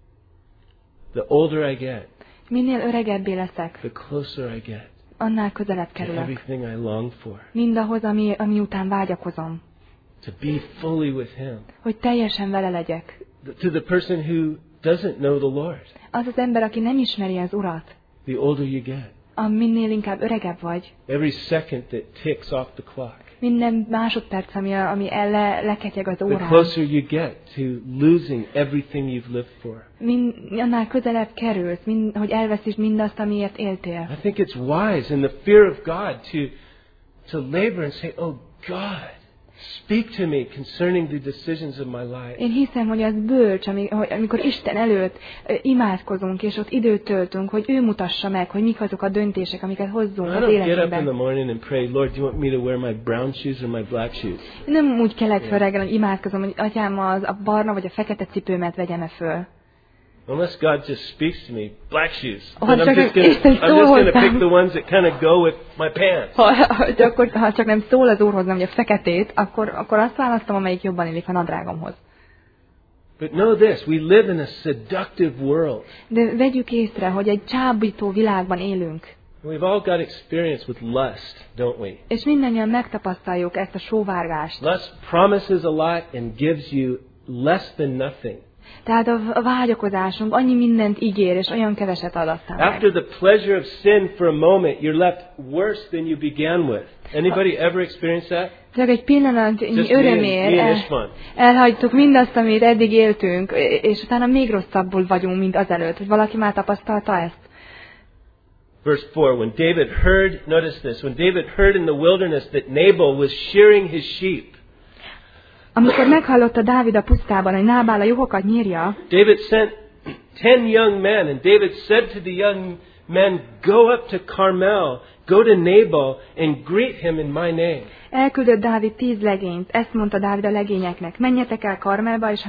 The older I get, Minél öregebbé leszek, the closer I get annál közelebb to kerülök. everything I long for. Mindahhoz, ami, ami után vágyakozom. To be fully with Him. Hogy teljesen vele legyek. To the person who doesn't know the Lord. Az az ember, aki nem ismeri az Urat, The older you get. a minél inkább öregebb vagy, Every second that ticks off the clock. minden másodperc, ami, ami le, leketyeg az The órán, closer you get to losing everything you've lived for. mind, annál közelebb kerülsz, mind, hogy elveszítsd mindazt, amiért éltél. I think it's wise in the fear of God to to labor and say, "Oh God, speak to me concerning the decisions of my life." Én hiszem, hogy az bölcs, ami, hogy amikor Isten előtt ö, imádkozunk, és ott időt töltünk, hogy ő mutassa meg, hogy mik azok a döntések, amiket hozzunk I az don't get up in the életünkben. morning and pray, "Lord, do you want me to wear my brown shoes or my black shoes?" Én nem úgy kelek fel reggel, hogy imádkozom, hogy atyám az a barna vagy a fekete cipőmet vegyem-e föl. Unless God just speaks to me, black shoes. Ha Then I'm csak just gonna, Isten I'm just szól gonna pick hozzám. the ones that kind of go with my pants. Ha, ha, akkor, ha csak nem szól az Úrhoz, nem, hogy a feketét, akkor, akkor azt választom, amelyik jobban illik a nadrágomhoz. But know this, we live in a seductive world. De vegyük észre, hogy egy csábító világban élünk. We've all got experience with lust, don't we? És mindannyian megtapasztaljuk ezt a sóvárgást. Lust promises a lot and gives you less than nothing. Tehát a, a vágyakozásunk annyi mindent ígér, és olyan keveset ad aztán meg. After the pleasure of sin for a moment, you're left worse than you began with. Anybody ever experienced that? Csak egy pillanatnyi Just me and- örömért me and el, István. elhagytuk mindazt, amit eddig éltünk, és utána még rosszabbul vagyunk, mint azelőtt, hogy valaki már tapasztalta ezt. Verse four, when David heard, notice this, when David heard in the wilderness that Nabal was shearing his sheep, Amikor meghallotta Dávid a pusztában, hogy Nábál a juhokat nyírja, David sent ten young men, and David said to the young men, "Go up to Carmel, go to Nabal and greet him in my name. Elküldött Dávid tíz legényt, ezt mondta Dávid a legényeknek. Menjetek el Karmelba, és ha...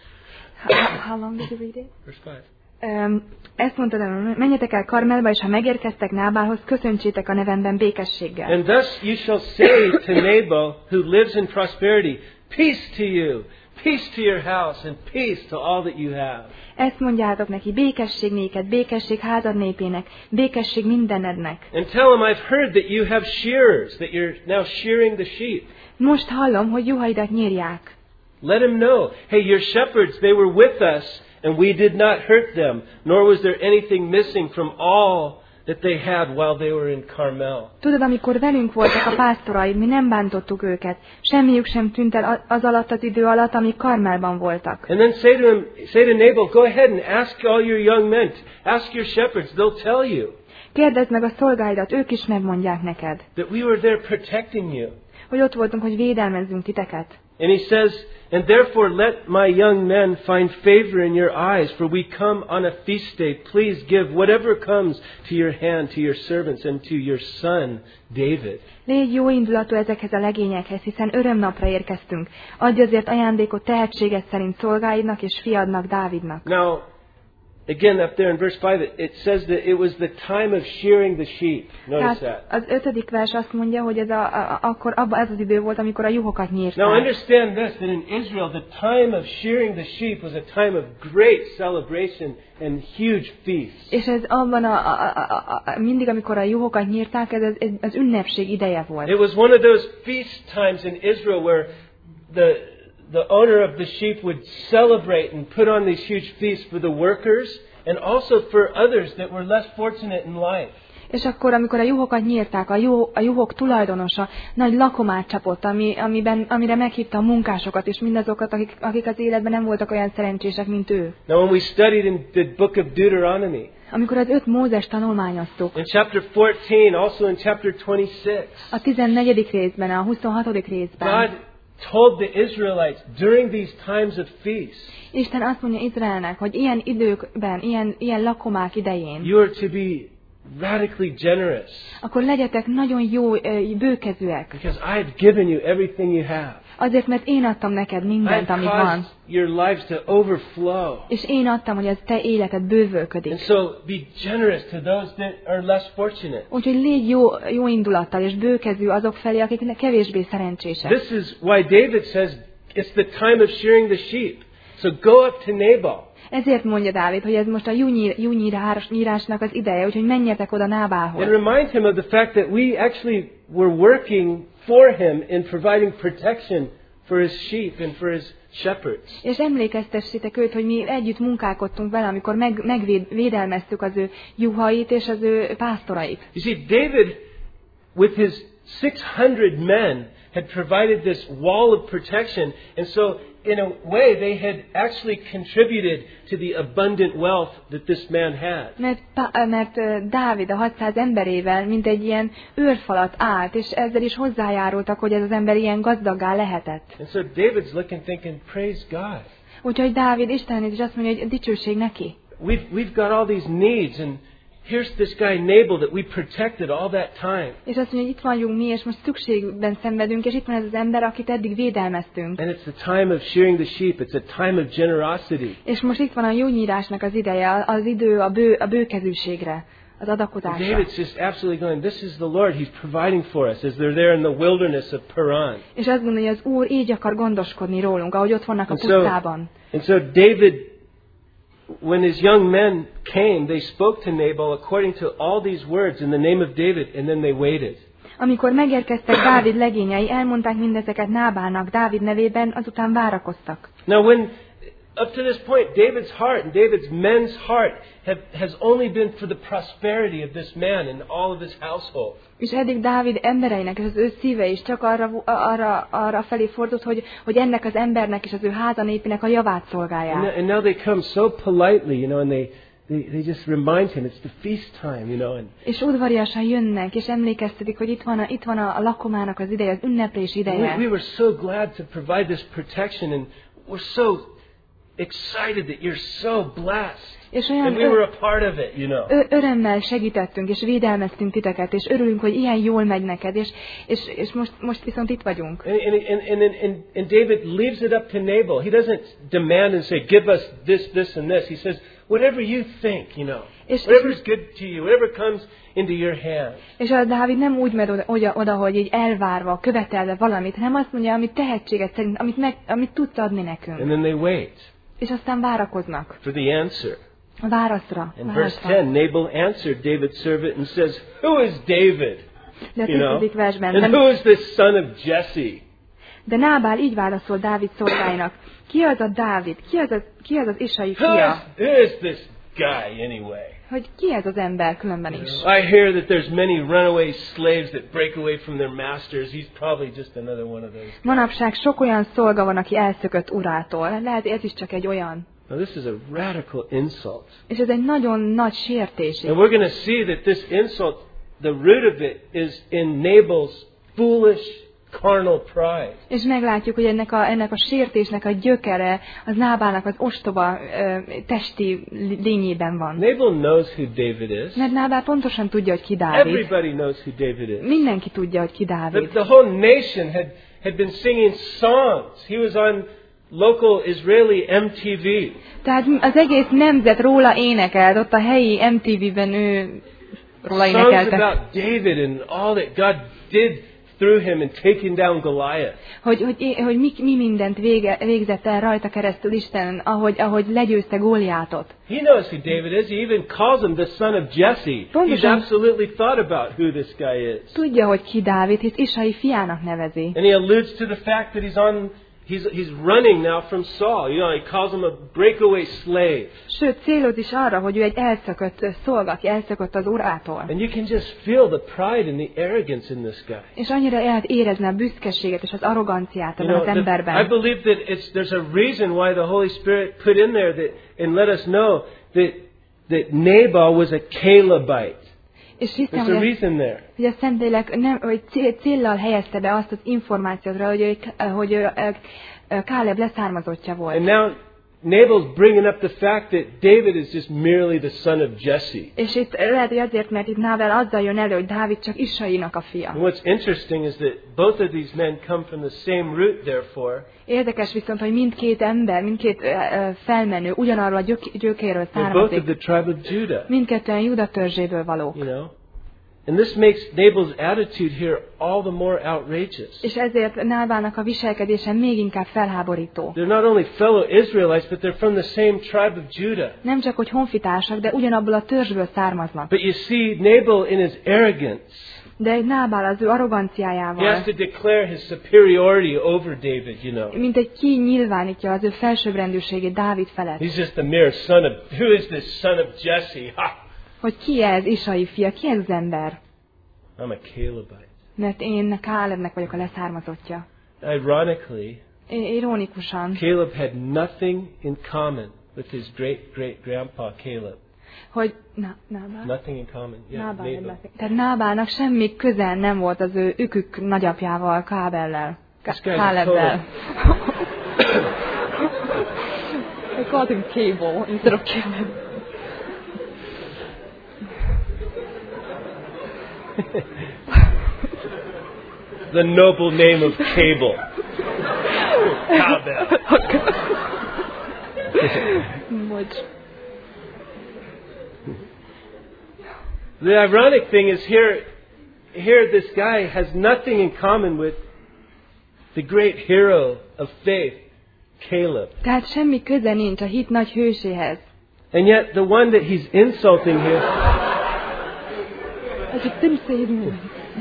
How long did you read it? Verse five. Um, ezt mondta, menjetek el Karmelba, és ha megérkeztek Nábálhoz, köszöntsétek a nevemben békességgel. And thus you shall say to Nabal, who lives in prosperity, peace to you, peace to your house, and peace to all that you have. Ezt mondjátok neki, békesség néked, békesség házad népének, békesség mindenednek. And tell him I've heard that you have shearers, that you're now shearing the sheep. Most hallom, hogy juhaidat nyírják. Let him know, hey, your shepherds, they were with us, and we did not hurt them, nor was there anything missing from all that they had while they were in Carmel. Tudod, amikor velünk voltak a pásztoraid, mi nem bántottuk őket. Semmiük sem tűnt el az alatt az idő alatt, amíg Karmelban voltak. And then say to him, say to Nabal, go ahead and ask all your young men, ask your shepherds, they'll tell you. Kérdezd meg a szolgáidat, ők is megmondják neked. That we were there protecting you. Hogy ott voltunk, hogy védelmezzünk titeket. And he says, and therefore let my young men find favor in your eyes, for we come on a feast day. Please give whatever comes to your hand, to your servants, and to your son, David. Légy jó indulatú ezekhez a legényekhez, hiszen örömnapra érkeztünk. Adj azért ajándékot tehetséged szerint szolgáidnak és fiadnak, Dávidnak. Now, again, up there in verse five, it, it says that it was the time of shearing the sheep. Notice Tehát that. az ötödik vers azt mondja, hogy ez, a, a, akkor abba ez az idő volt, amikor a juhokat Now nyírták. understand this, that in Israel, the time of shearing the sheep was a time of great celebration and huge feasts. És ez abban a, a, a, a, mindig, amikor a juhokat nyírták, ez az, az ünnepség ideje volt. It was one of those feast times in Israel where the the owner of the sheep would celebrate and put on these huge feasts for the workers and also for others that were less fortunate in life. És akkor, amikor a juhokat nyírták, a, juh, a juhok tulajdonosa nagy lakomát csapott, ami, amiben, amire meghívta a munkásokat, és mindazokat, akik, akik az életben nem voltak olyan szerencsések, mint ő. Now when we studied in the book of Deuteronomy, amikor az öt Mózes tanulmányoztuk, in chapter fourteen, also in chapter twenty-six, a tizennegyedik részben, a huszonhatodik részben, God told the Israelites during these times of feasts, Isten azt mondja Izraelnek, hogy ilyen időkben, ilyen, ilyen lakomák idején, you are to be radically generous, akkor legyetek nagyon jó, bőkezűek. because I have given you everything you have. Azért, mert én adtam neked I mindent, have amit van. caused your lives to overflow. És én adtam, hogy az te életed bővölködik. And so be generous to those that are less fortunate. Úgyhogy légy jó, jó indulattal és bőkezű azok felé, akik kevésbé szerencsések. This is why David says it's the time of shearing the sheep. So go up to Nabal. Ezért mondja Dávid, hogy ez most a júnyírásnak az ideje, úgyhogy menjetek oda Nábálhoz. And remind him of the fact that we actually were working for him in providing protection for his sheep and for his shepherds. És emlékeztessétek őt, hogy mi együtt munkálkodtunk vele, amikor meg, megvédelmeztük az ő juhait és az ő pásztorait. You see, David, with his six hundred men, had provided this wall of protection, and so in a way they had actually contributed to the abundant wealth that this man had. Mert, mert Dávid a hatszáz emberével mint egy ilyen őrfalat állt, és ezzel is hozzájárultak, hogy ez az ember ilyen gazdaggá lehetett. And so David's looking, thinking, praise God. Úgyhogy Dávid Istenét is azt mondja, hogy dicsőség neki. We've, we've got all these needs, and here's this guy Nabal that we protected all that time. És azt mondja, hogy itt vagyunk mi, és most szükségben szenvedünk, és itt van ez az ember, akit eddig védelmeztünk. And it's the time of shearing the sheep. It's a time of generosity. És most itt van a jónyírásnak az ideje, az idő a, bő, a bőkezűségre, az adakozásra. David's just absolutely going, this is the Lord. He's providing for us as they're there in the wilderness of Paran. És azt gondolja, hogy az Úr így akar gondoskodni rólunk, ahogy ott vannak a And so, pusztában. and so David, when his young men came, they spoke to Nabal according to all these words in the name of David, and then they waited. Amikor megérkeztek Dávid legényei, elmondták mindezeket Nábálnak Dávid nevében, azután várakoztak. Now when, up to this point, David's heart and David's men's heart have, has only been for the prosperity of this man and all of his household. És eddig Dávid embereinek és az ő szíve is csak arra, arra, arra felé fordult, hogy, hogy ennek az embernek és az ő házanépének a javát szolgálják. And, and now they come so politely, you know, and they, they, they just remind him it's the feast time, you know. And És udvariasan jönnek, és emlékeztetik, hogy itt van a, itt van a lakomának az ideje, az ünneplés ideje. we, we were so glad to provide this protection, and we're so excited that you're so blessed. És olyan And we were a part of it, you know. ö- örömmel segítettünk, és védelmeztünk titeket, és örülünk, hogy ilyen jól megy neked, és, és, és most, most viszont itt vagyunk. And, and, and, and, and, and David leaves it up to Nabal. He doesn't demand and say, give us this, this, and this. He says, whatever you think, you know. És, Whatever is good to you, whatever comes into your hands. és a Dávid nem úgy megy oda, oda, oda, hogy így elvárva, követelve valamit, hanem azt mondja, amit tehetséget szerint, amit, meg, amit tudsz adni nekünk. And then they wait És aztán várakoznak for the answer. a válaszra. In verse válaszra. ten, Nabal answered David's servant and says, who is David? De a You know? tizedik versben. And De, who is this son of Jesse? de Nábál így válaszol Dávid szolgáinak. Ki az a Dávid? Ki az az, ki az, az Isai Who is, fia? who is this guy anyway? Hogy ki ez az ember különben is? I hear that there's many runaway slaves that break away from their masters. He's probably just another one of those. Manapság sok olyan szolga van, aki elszökött urától. Lehet, ez is csak egy olyan. Now this is a radical insult. És ez egy nagyon nagy sértés. And we're going to see that this insult, the root of it is in Nabal's foolish carnal pride. És meglátjuk, hogy ennek a, ennek a sértésnek a gyökere az Nábálnak az ostoba ö, testi lényében van. Nabal knows who David is. Mert Nábál pontosan tudja, hogy ki Dávid. Everybody knows who David is. Mindenki tudja, hogy ki The, Dávid. the whole nation had, had been singing songs. He was on local Israeli M T V. Tehát az egész nemzet róla énekelt, ott a helyi em té vé-ben ő róla Songs énekelte. about David and all that God did through him in taking down Goliath. Hogy, hogy, hogy mi, mi mindent vége, végzett el rajta keresztül Isten, ahogy, ahogy legyőzte Góliátot. He knows who David is. He even calls him the son of Jesse. He's Pontosan. absolutely thought about who this guy is. Tudja, hogy ki Dávid, hisz Isai fiának nevezi. And he alludes to the fact that he's on he's he's running now from Saul. You know, he calls him a breakaway slave. Sőt, céloz is arra, hogy ő egy elszökött szolga, aki elszökött az urától. And you can just feel the pride and the arrogance in this guy. És annyira lehet érezni a büszkeséget és az arroganciát You ebben know, az the, I emberben. believe that it's there's a reason why the Holy Spirit put in there that and let us know that that Nabal was a Calebite. És hiszem, There's a hogy, reason there. hogy a Szentlélek nem, hogy cél- céllal helyezte be azt az információt, hogy ő, hogy ő, ő Káleb leszármazottja volt. And now Nabal's bringing up the fact that David is just merely the son of Jesse. És itt lehet, hogy azért, mert itt Nábel azzal jön elő, hogy Dávid csak Isainak a fia. And what's interesting is that both of these men come from the same root, therefore. Érdekes viszont, hogy mindkét ember, mindkét ö, ö, felmenő ugyanarról a gyök, gyökéről They're both of származik. the tribe of Judah. Mindkettően Júda törzséből valók. You know? And this makes Nabal's attitude here all the more outrageous. És ezért Nábálnak a viselkedése még inkább felháborító. They're not only fellow Israelites, but they're from the same tribe of Judah. Nem csak, hogy honfitársak, de ugyanabból a törzsből származnak. But you see, Nabal in his arrogance, De egy Nábál az ő he has arroganciájával, to declare his superiority over David, you know. mint egy ki nyilvánítja az ő felsőbbrendűségét Dávid felett. He's just a mere son of, who is this son of Jesse? Ha! Hogy ki ez Isai fia, ki ez az ember? I'm a Calebite. Mert én Kálebnek vagyok a leszármazottja. Ironically, I- Ironikusan, Caleb had nothing in common with his great-great-grandpa Caleb. hogy Na, Nábál? Nothing in common. Yeah, Nábál, Nabal. Nábál. Tehát Nábálnak semmi közel nem volt az ő ükük nagyapjával, Kábellel. This guy's a Kálebbel. I called him Cable instead of Caleb. The noble name of Cable. Cable. Bocs. The ironic thing is here, here this guy has nothing in common with the great hero of faith, Caleb. Tehát semmi köze nincs a hit nagy hőséhez. And yet the one that he's insulting here, I just didn't say his name.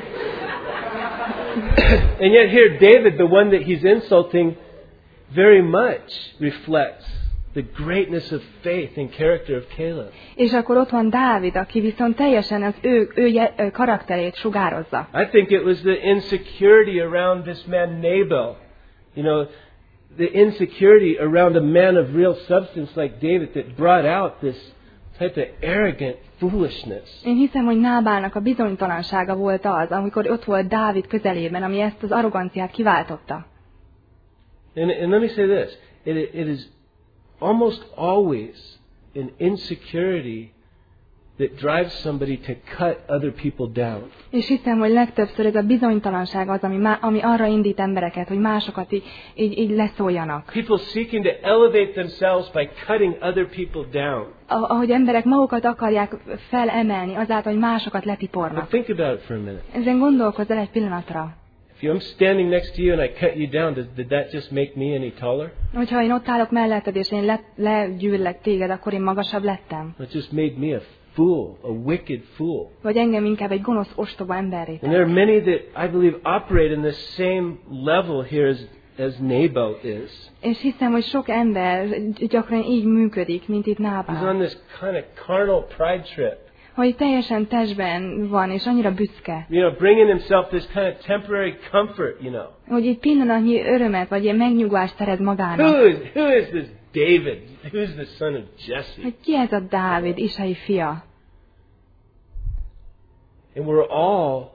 and yet here David, the one that he's insulting, very much reflects the greatness of faith and character of Caleb. És akkor ott van Dávid, aki viszont teljesen az ő, ő, je- ő karakterét sugározza. I think it was the insecurity around this man Nabal. You know, the insecurity around a man of real substance like David that brought out this type of arrogant foolishness. Én hiszem, hogy Nábálnak a bizonytalansága volt az, amikor ott volt Dávid közelében, ami ezt az arroganciát kiváltotta. And, and let me say this. It, it is almost always an insecurity that drives somebody to cut other people down. És hiszem, hogy legtöbbször ez a bizonytalanság az, ami, má, ami arra indít embereket, hogy másokat így, így, így leszóljanak. People seeking to elevate themselves by cutting other people down. Ahogy emberek magukat akarják felemelni azáltal, hogy másokat letipornak. But think about it for a minute. Ezen gondolkozz el egy pillanatra. If I'm standing next to you and I cut you down, does, did that just make me any taller? Hogyha én ott állok melletted, és én le, legyűrlek téged, akkor én magasabb lettem. It just made me a fool, a wicked fool. Vagy engem inkább egy gonosz, ostoba emberré And there are many that I believe operate in the same level here as, as Nabal is. És hiszem, hogy sok ember gyakran így működik, mint itt He's on Nábál. this kind of carnal pride trip. Hogy teljesen testben van, és annyira büszke. You know, bringing himself this kind of temporary comfort, you know. Hogy így pillanatnyi örömet, vagy ilyen megnyugvást szerez magának. Who is, who is this David? Who's the son of Jesse? Hogy ki ez a Dávid, Isai fia? And we're all,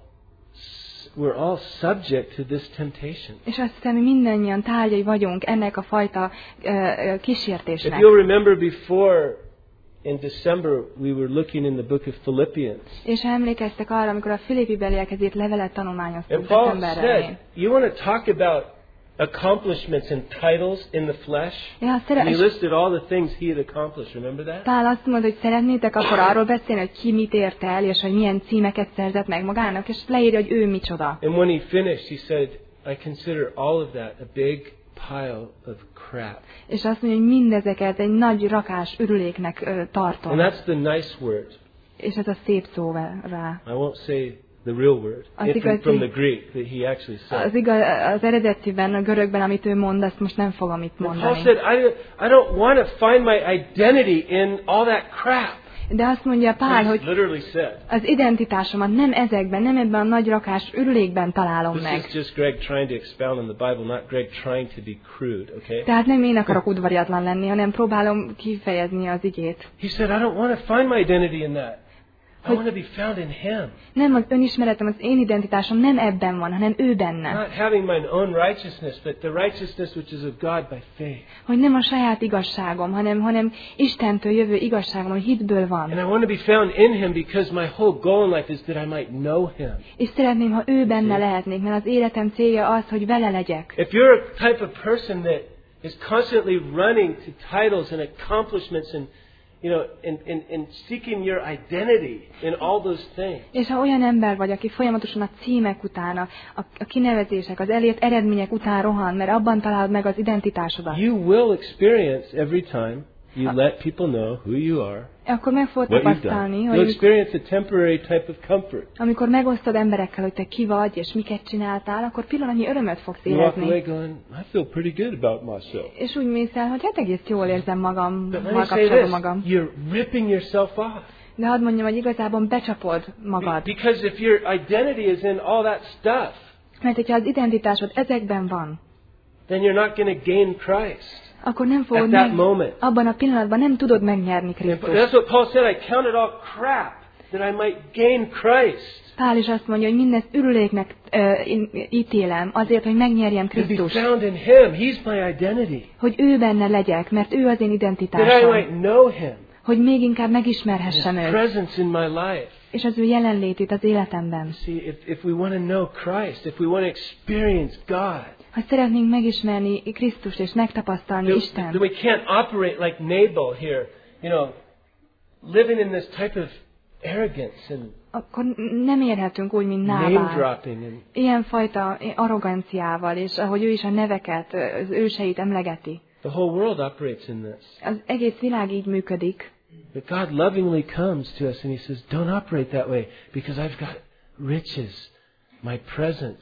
we're all subject to this temptation. És azt hiszem, hogy mindannyian tárgyai vagyunk ennek a fajta uh, uh, If kísértésnek. you'll remember before, in December, we were looking in the book of Philippians. És ha emlékeztek arra, amikor a Filippi beliekhez írt levelet And tanulmányoztunk Paul december elején. said, you want to talk about accomplishments and titles in the flesh? Ja, And he szere- listed all the things he had accomplished. Remember that? Pál azt mondta, hogy szeretnétek akkor arról beszélni, hogy ki mit ért el, és hogy milyen címeket szerzett meg magának, és leírja, hogy ő micsoda. And when he finished, he said, I consider all of that a big pile of crap. És azt mondja, hogy mindezeket egy nagy rakás ürüléknek ö, And tartom. that's the nice word. És ez a szép szó rá. I won't say the real word. Az It's from, igazi- from the Greek that he actually said. Az, igaz, az eredetiben, a görögben, amit ő mond, azt most nem fogom itt And Paul mondani. said, I, I don't want to find my identity in all that crap. De azt mondja Pál, He hogy literally said. az identitásomat nem ezekben, nem ebben a nagy rakás ürülékben találom This meg. is just Greg trying to expound on the Bible, not Greg trying to be crude, okay? Tehát nem én akarok udvariatlan lenni, hanem próbálom kifejezni az igét. He said, I don't want to find my identity in that. I want to be found in Him. Nem az önismeretem, az én identitásom nem ebben van, hanem ő benne. Not having my own righteousness, but the righteousness which is of God by faith. Hogy nem a saját igazságom, hanem, hanem Istentől jövő igazságom, hogy hitből And van. I want to be found in Him because my whole goal in life is that I might know Him. És szeretném, ha ő benne lehetnék, mert az életem célja az, hogy vele legyek. If you're a type of person that is constantly running to titles and accomplishments and you know, and, and, and seeking your identity in all those things. És ha olyan ember vagy, aki folyamatosan a címek után, a, a kinevezések, az elért eredmények után rohan, mert abban találod meg az identitásodat, You will experience every time you let people know who you are, akkor meg fogod what you've tapasztalni, done. You'll hogy experience a temporary type of comfort. amikor megosztod emberekkel, hogy te ki vagy, és miket csináltál, akkor pillanatnyi örömöt fogsz You walk away érezni. going, I feel pretty good about myself. És úgy mész el, hogy hát egész jól érzem magam, But let me mal say kapcsolatban this, magam. you're ripping yourself off. De hadd mondjam, hogy igazából becsapod magad. Because if your identity is in all that stuff, Mert hogyha az identitásod ezekben van, then you're not going to gain Christ. akkor nem fogod At that meg, moment. abban a pillanatban nem tudod megnyerni And Krisztust. that's what Paul said, I count it all crap that I might gain Christ. Pál is azt mondja, hogy mindezt ürüléknek ö, in- ítélem azért, hogy megnyerjem To be Krisztust. found in Him. He's my identity. Hogy ő benne legyek, mert ő az én That I identitásom. might know Him. Hogy még inkább His megismerhessem őt. presence in my life. És az ő jelenlétét az életemben. See, if, if we want to know Christ, if we want to experience God, Ha szeretnénk megismerni Krisztust és megtapasztalni then, Istent, then we can't operate like Nabal here, you know, living in this type of arrogance and akkor nem érhetünk úgy, mint name Nábál. dropping and Ilyenfajta arroganciával, és ahogy ő is a neveket, az őseit emlegeti. the whole world operates in this. Az egész világ így működik. But God lovingly comes to us and He says, don't operate that way because I've got riches, my presence.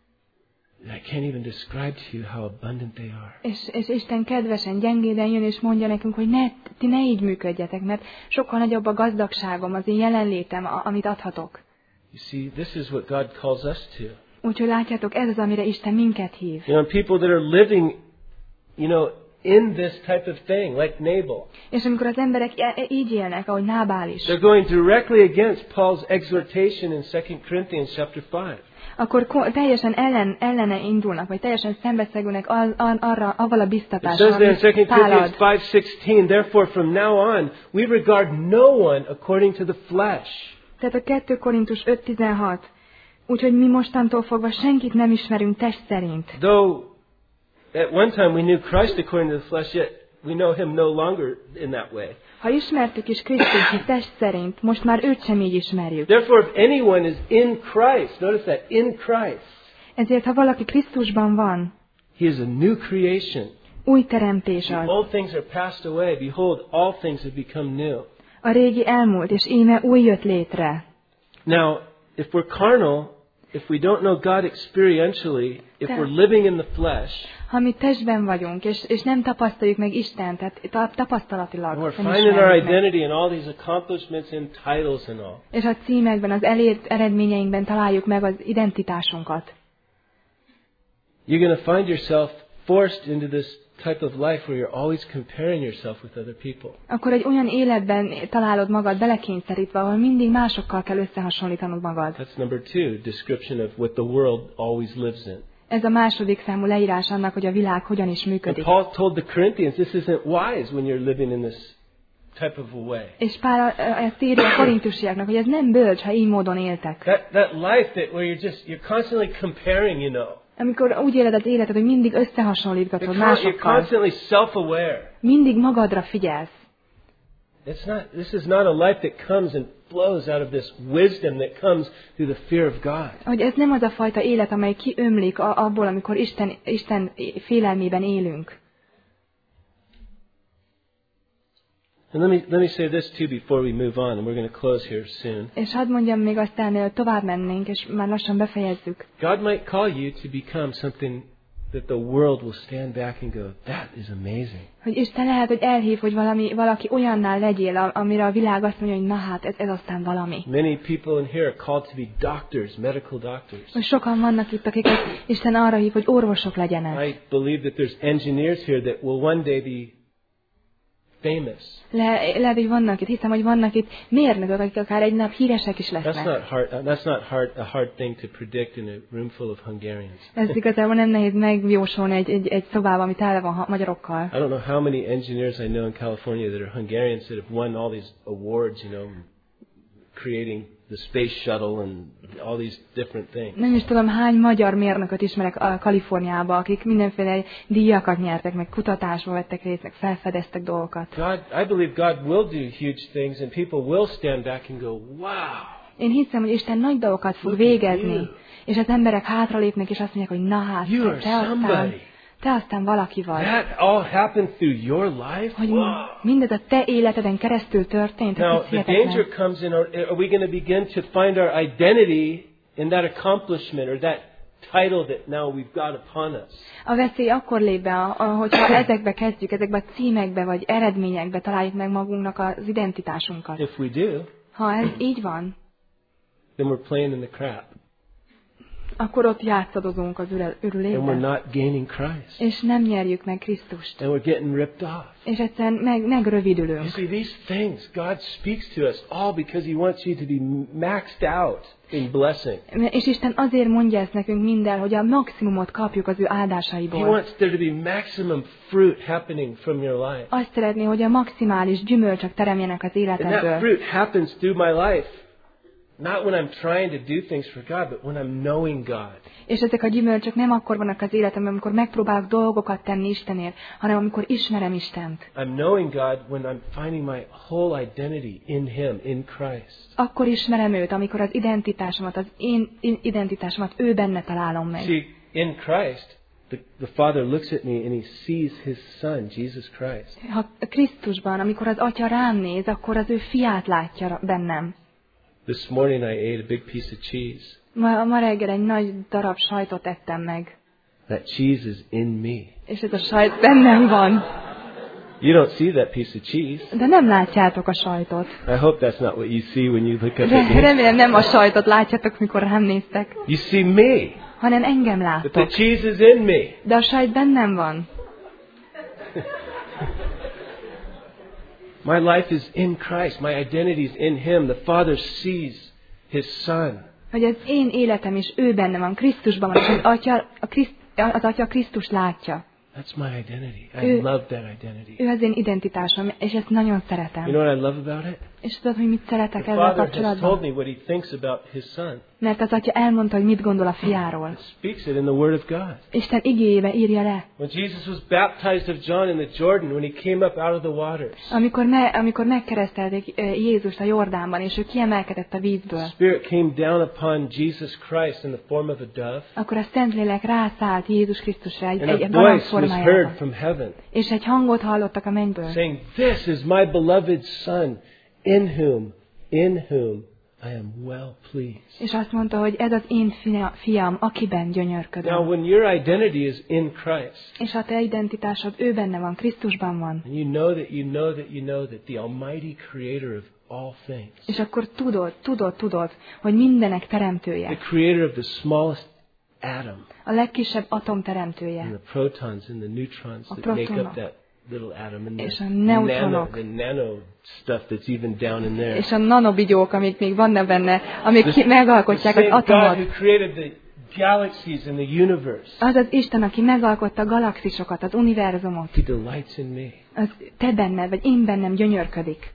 I can't even describe to you how abundant they are. És, és Isten kedvesen, gyengéden jön és mondja nekünk, hogy ne, ti ne így működjetek, mert sokkal nagyobb a gazdagságom, az én jelenlétem, a- amit adhatok. You see, this is what God calls us to. Úgyhogy látjátok, ez az, amire Isten minket hív. You know, people that are living, you know, in this type of thing, like Nabal. És amikor az emberek e- így élnek, ahogy Nábál is, They're going directly against Paul's exhortation in Second Corinthians chapter five. akkor ko- teljesen ellen, ellene indulnak, vagy teljesen szembeszegülnek al- al- arra, avval a It biztatással, says there in amit Second Pál Corinthians ad. five sixteen, therefore from now on we regard no one according to the flesh. Tehát a kettő Korintus öt tizenhat. Úgyhogy mi mostantól fogva senkit nem ismerünk test szerint. Though at one time we knew Christ according to the flesh, yet we know him no longer in that way. Ha ismertük is Krisztust test szerint, most már őt sem így ismerjük. Therefore, if anyone is in Christ, notice that, in Christ, Ezért, ha valaki Krisztusban van, he is a new creation. új teremtés The az. old things are passed away. Behold, all things have become new. A régi elmúlt, és íme új jött létre. Now, if we're carnal, if we don't know God experientially, if Te- we're living in the flesh, Ha mi testben vagyunk, és, és nem tapasztaljuk meg Istent, tehát ta- tapasztalatilag and we're nem finding our ismerjük meg. identity in all these accomplishments and titles and all, És a címekben, az elért eredményeinkben találjuk meg az identitásunkat. you're going to find yourself forced into this type of life where you're always comparing yourself with other people. Akkor egy olyan életben találod magad belekényszerítve, ahol mindig másokkal kell összehasonlítanod magad. That's number two, description of what the world always lives in. Ez a második számú leírás annak, hogy a világ hogyan is And működik. Paul told the Corinthians, this isn't wise when you're living in this type of a way. És Pál ezt írja a korintusiaknak, hogy ez nem bölcs, ha így módon éltek. That that life that where you're just you're constantly comparing, you know. Amikor úgy éled az életed, hogy mindig összehasonlítgatod You're, con- you're másokkal, constantly self-aware. mindig magadra figyelsz. It's not. This is not a life that comes and flows out of this wisdom that comes through the fear of God. Hogy ez nem az a fajta élet, amely kiömlik a- abból, amikor Isten, Isten félelmében élünk. And let me let me say this too before we move on, and we're going to close here soon. És hadd mondjam még aztán, hogy tovább mennénk, és már lassan befejezzük. God might call you to become something that the world will stand back and go, that is amazing. Hogy Isten lehet, hogy elhív, hogy valami, valaki olyannál legyél, a- amire a világ azt mondja, hogy na hát, ez, ez aztán valami. Many people in here are called to be doctors, medical doctors. Hogy sokan vannak itt, akiket Isten arra hív, hogy orvosok legyenek. I believe that there's engineers here that will one day be famous. Le, lehet, hogy vannak itt, hiszem, hogy vannak itt mérnökök, akik akár egy nap híresek is That's lesznek. not hard. uh, That's not hard. A hard thing to predict in a room full of Hungarians. Ez igazából nem nehéz megjósolni egy, egy, egy szobában, ami tele van ha- magyarokkal. I don't know how many engineers I know in California that are Hungarians that have won all these awards. You know, creating the space shuttle and all these different things. Nem is tudom, hány magyar mérnököt ismerek a Kaliforniába, akik mindenféle díjakat nyertek, meg kutatásba vettek részt, meg felfedeztek dolgokat. God, I believe God will do huge things, and people will stand back and go, "Wow." Én hiszem, hogy Isten nagy dolgokat fog Look at végezni, you. és az emberek hátralépnek, és azt mondják, hogy na hát, You are te aztán, somebody. te aztán valaki vagy. That all happened through your life. Hogy Wow. mindez a te életeden keresztül történt, ez Now, így the hihetetlen. danger comes in, are, are we going to begin to find our identity in that accomplishment or that title that now we've got upon us? A veszély akkor lép be, a- a- hogyha ezekbe kezdjük, ezekbe a címekbe vagy eredményekbe találjuk meg magunknak az identitásunkat. If we do, Ha ez így van, then we're playing in the crap akkor ott játszadozunk az üre- and we're örülésben, not gaining Christ és nem nyerjük meg Krisztust. and we're getting ripped off. És egyszerűen meg, You megrövidülünk. see, these things, God speaks to us all because He wants you to be maxed out in blessing. És Isten azért mondja ezt nekünk minden, hogy a maximumot kapjuk az ő He áldásaiból. wants there to be maximum fruit happening from your life. Azt szeretné, hogy a maximális gyümölcsök teremjenek az And that életedből. fruit happens through my life. Not when I'm trying to do things for God, but when I'm knowing God. És ezek a gyümölcsök nem akkor vannak az életemben, amikor megpróbálok dolgokat tenni Istenért, hanem amikor ismerem Istent. I'm knowing God when I'm finding my whole identity in Him, in Christ. Akkor ismerem őt, amikor az identitásomat, az én identitásomat ő benne találom meg. See, in Christ, the, the Father looks at me and He sees His Son, Jesus Christ. Ha Krisztusban, amikor az Atya rám néz, akkor az ő fiát látja bennem. This morning I ate a big piece of cheese. Ma, ma reggel egy nagy darab sajtot ettem meg, That cheese is in me. és ez a sajt bennem van. You don't see that piece of cheese. De nem látjátok a sajtot. I hope that's not what you see when you look up at Re- me. remélem nem a sajtot látjátok, mikor rám néztek, You see me. hanem engem But láttok. the cheese is in me. De a sajt bennem van. My life is in Christ. My identity is in Him. The Father sees His Son. Hogy az én életem is ő benne van, Krisztusban van, és az Atya, a Kriszt, az Atya Krisztus látja. That's my identity. I Ő- love that identity. Ő az én identitásom, és ezt nagyon szeretem. You know what I love about it? És tudod, hogy mit szeretek The ezzel Father has kapcsolatban? told me what He thinks about His Son. Mert az Atya elmondta, hogy mit gondol a fiáról. He speaks it in the Word of God. Isten igéjébe írja le. When Jesus was baptized of John in the Jordan, when He came up out of the waters, Amikor, me, amikor megkeresztelték ö, Jézust a Jordánban, és ő kiemelkedett a vízből, the Spirit came down upon Jesus Christ in the form of a dove, akkor a Szentlélek rászállt Jézus Krisztusra egy, and egy a galamb voice was heard formájában. from heaven, És egy hangot hallottak a mennyből. saying, "This is my beloved Son, in whom, in whom I am well pleased." És azt mondta, hogy ez az én fia, fiam, akiben Now, gyönyörködöm. when your identity is in Christ, És a te identitásod ő benne van, Krisztusban van. and you know that you know that you know that the Almighty Creator of all things, És akkor tudod, tudod, tudod, hogy mindenek the teremtője. Creator of the smallest atom, A legkisebb atom and teremtője. the protons and the neutrons A that make up protonok. that little atom, and És the a nano, neutronok. the nano stuff that's even down in there. És a nanobigyók, amik még vannak benne, amik ki- The megalkotják az same God atomot. who created the galaxies and the universe, Az az Isten, aki megalkotta a galaxisokat, az univerzumot. He delights in me. Az te benned, vagy én bennem gyönyörködik.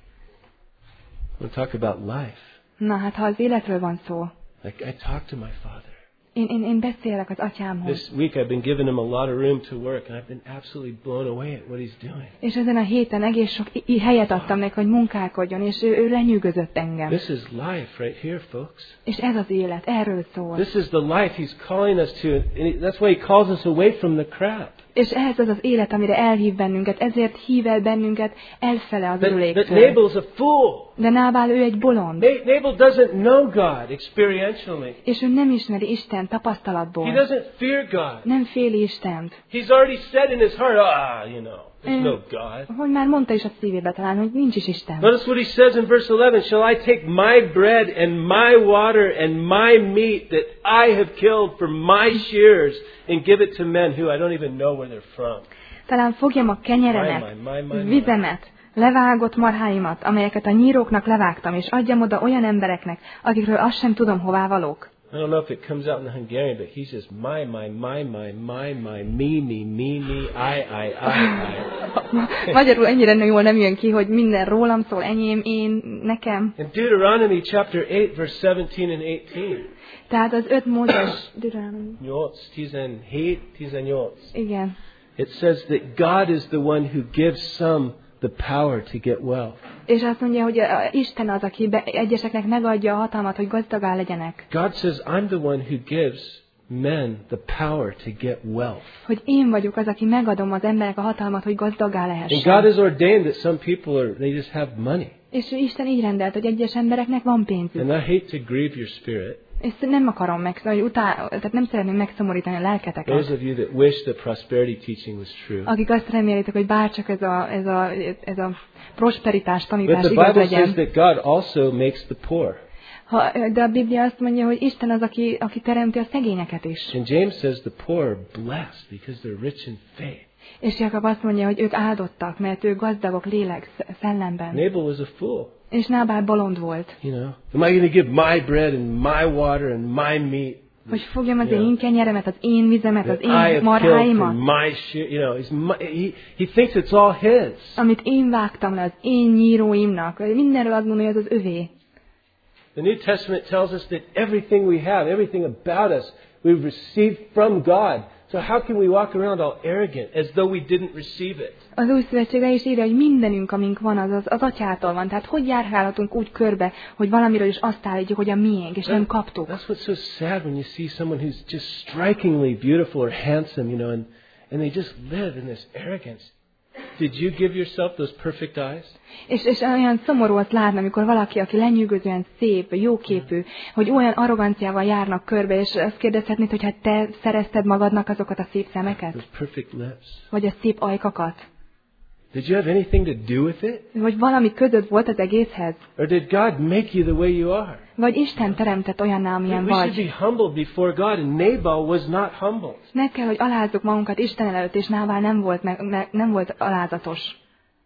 We'll talk about life. Na hát, ha az életről van szó, Like I talk to my Father. én, én, én beszélek az atyámhoz. This week I've been giving him a lot of room to work, and I've been absolutely blown away at what he's doing. És ezen a héten egész sok i- i- helyet adtam neki, hogy munkálkodjon, és ő, ő lenyűgözött engem. This is life right here, folks. És ez az élet, erről szól. This is the life he's calling us to, and he- that's why he calls us away from the crap. És ez az az élet, amire elhív bennünket, ezért hív el bennünket elfele az That, that örüléktől. Nabal's a fool. De Nábál ő egy bolond, Na- Nabal doesn't know God experientially. és ő nem ismeri Isten He tapasztalatból. doesn't fear God. Nem féli Istent. He's already said in his heart, ah, you know, there's no God. Hogy már mondta is a szívébe talán, hogy nincs is Isten. Notice what he says in verse eleven. Shall I take my bread and my water and my meat that I have killed for my shears and give it to men who I don't even know where they're from? Talán fogjam a kenyeremet, My, my, my, my, my. vizemet, levágott marháimat, amelyeket a nyíróknak levágtam, és adjam oda olyan embereknek, akikről azt sem tudom, hová valók. I don't know if it comes out in the Hungarian, but he says, my, my, my, my, my, my, me, me, me, me, I, I, I, I. Magyarul ennyire jól nem jön ki, hogy minden rólam szól, enyém, én, nekem. In Deuteronomy chapter eight, verse seventeen and eighteen. Tehát az öt Mózes, Deuteronomy. Nyolc, tizenhét, tizennyolc. Igen. It says that God is the one who gives some the power to get wealth. És azt mondja, hogy a- Isten az, aki be, egyeseknek megadja a hatalmat, hogy gazdagá legyenek. God says, I'm the one who gives men the power to get wealth. Hogy én vagyok az, aki megadom az emberek a hatalmat, hogy gazdagá And God lehessen. has ordained that some people are, they just have money. És Isten így rendelt, hogy egyes embereknek van pénzük. And I hate to grieve your spirit. És nem akarom meg, hogy utá, tehát nem szeretném megszomorítani a lelketeket. Those of you that wish the prosperity teaching was true. Akik azt remélitek, hogy bárcsak ez a, ez a, ez a prosperitás But tanítás the igaz Bible says legyen. that God also makes the poor. Ha, de a Biblia azt mondja, hogy Isten az, aki, aki teremti a szegényeket is. And James says the poor are blessed because they're rich in faith. És Jakab azt mondja, hogy ők áldottak, mert ők gazdagok lélek, sz- szellemben. Nabal was a fool. És Nábál bolond volt. You know, am I going to give my bread and my water and my meat Hogy fogjam az Yeah. én kenyeremet, az én vizemet, az that I have én killed for marháimat, my share? You know, he's my, he he thinks it's all his. amit én vágtam le, az én nyíróimnak. Mindenről azt gondolja, hogy az az övé. The New Testament tells us that everything we have, everything about us, we've received from God. So how can we walk around all arrogant as though we didn't receive it? Az új szövetsége is írja, hogy mindenünk, amink van, az, az az atyától van. Tehát hogy járkálhatunk úgy körbe, hogy valamiről is azt állítjuk, hogy a miénk, és nem kaptuk. That's what's so sad when you see someone who's just strikingly beautiful or handsome, you know, and, and they just live in this arrogance. Did you give yourself those perfect eyes? És, és olyan szomorú azt látni, amikor valaki, aki lenyűgözően szép, jóképű, hogy olyan arroganciával járnak körbe, és azt kérdezhetnéd, hogy hát te szerezted magadnak azokat a szép szemeket? Those perfect lips. Vagy a szép ajkakat? Did you have anything to do with it? Vagy valami között volt az egészhez? Or did God make you the way you are? Vagy Isten teremtett olyanná, amilyen We should vagy? be humbled before God, and Nabal was not humbled. Meg kell, hogy alázzuk magunkat Isten előtt, és Nábál nem volt, meg, meg, nem volt alázatos.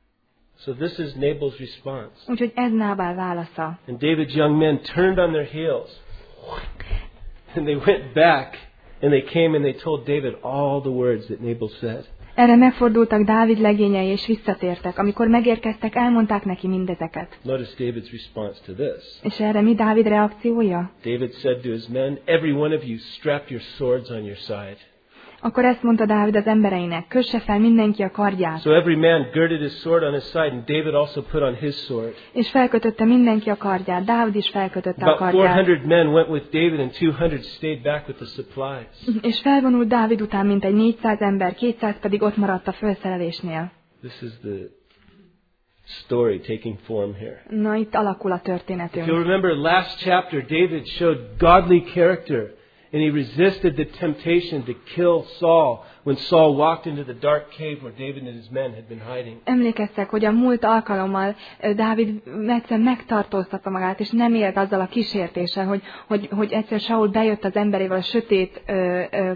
So this is Nabal's response. Úgyhogy ez Nábál válasza. And David's young men turned on their heels. And they went back and they came and they told David all the words that Nabal said. Erre megfordultak Dávid legényei, és visszatértek. Amikor megérkeztek, elmondták neki mindezeket. Notice David's response to this. És erre mi Dávid reakciója? David said to his men, every one of you strap your swords on your side. Akkor ezt mondta Dávid az embereinek, kösse fel mindenki a kardját. So every man girded his sword on his side, and David also put on his sword. És felkötötte mindenki a kardját, Dávid is felkötötte a About four kardját. hundred men went with David, and two hundred stayed back with the supplies. És felvonult Dávid után mintegy négyszáz ember, kétszáz pedig ott maradt a felszerelésnél. This is the story taking form here. Na, itt alakul a If történetünk. you'll remember last chapter, David showed godly character. And he resisted the temptation to kill Saul when Saul walked into the dark cave where David and his men had been hiding. Emlékeztek, hogy a múlt alkalommal ö, Dávid egyszer megtartóztatta magát, és nem élt azzal a kísértéssel, hogy, hogy, hogy egyszer Saul bejött az emberével a sötét ö, ö,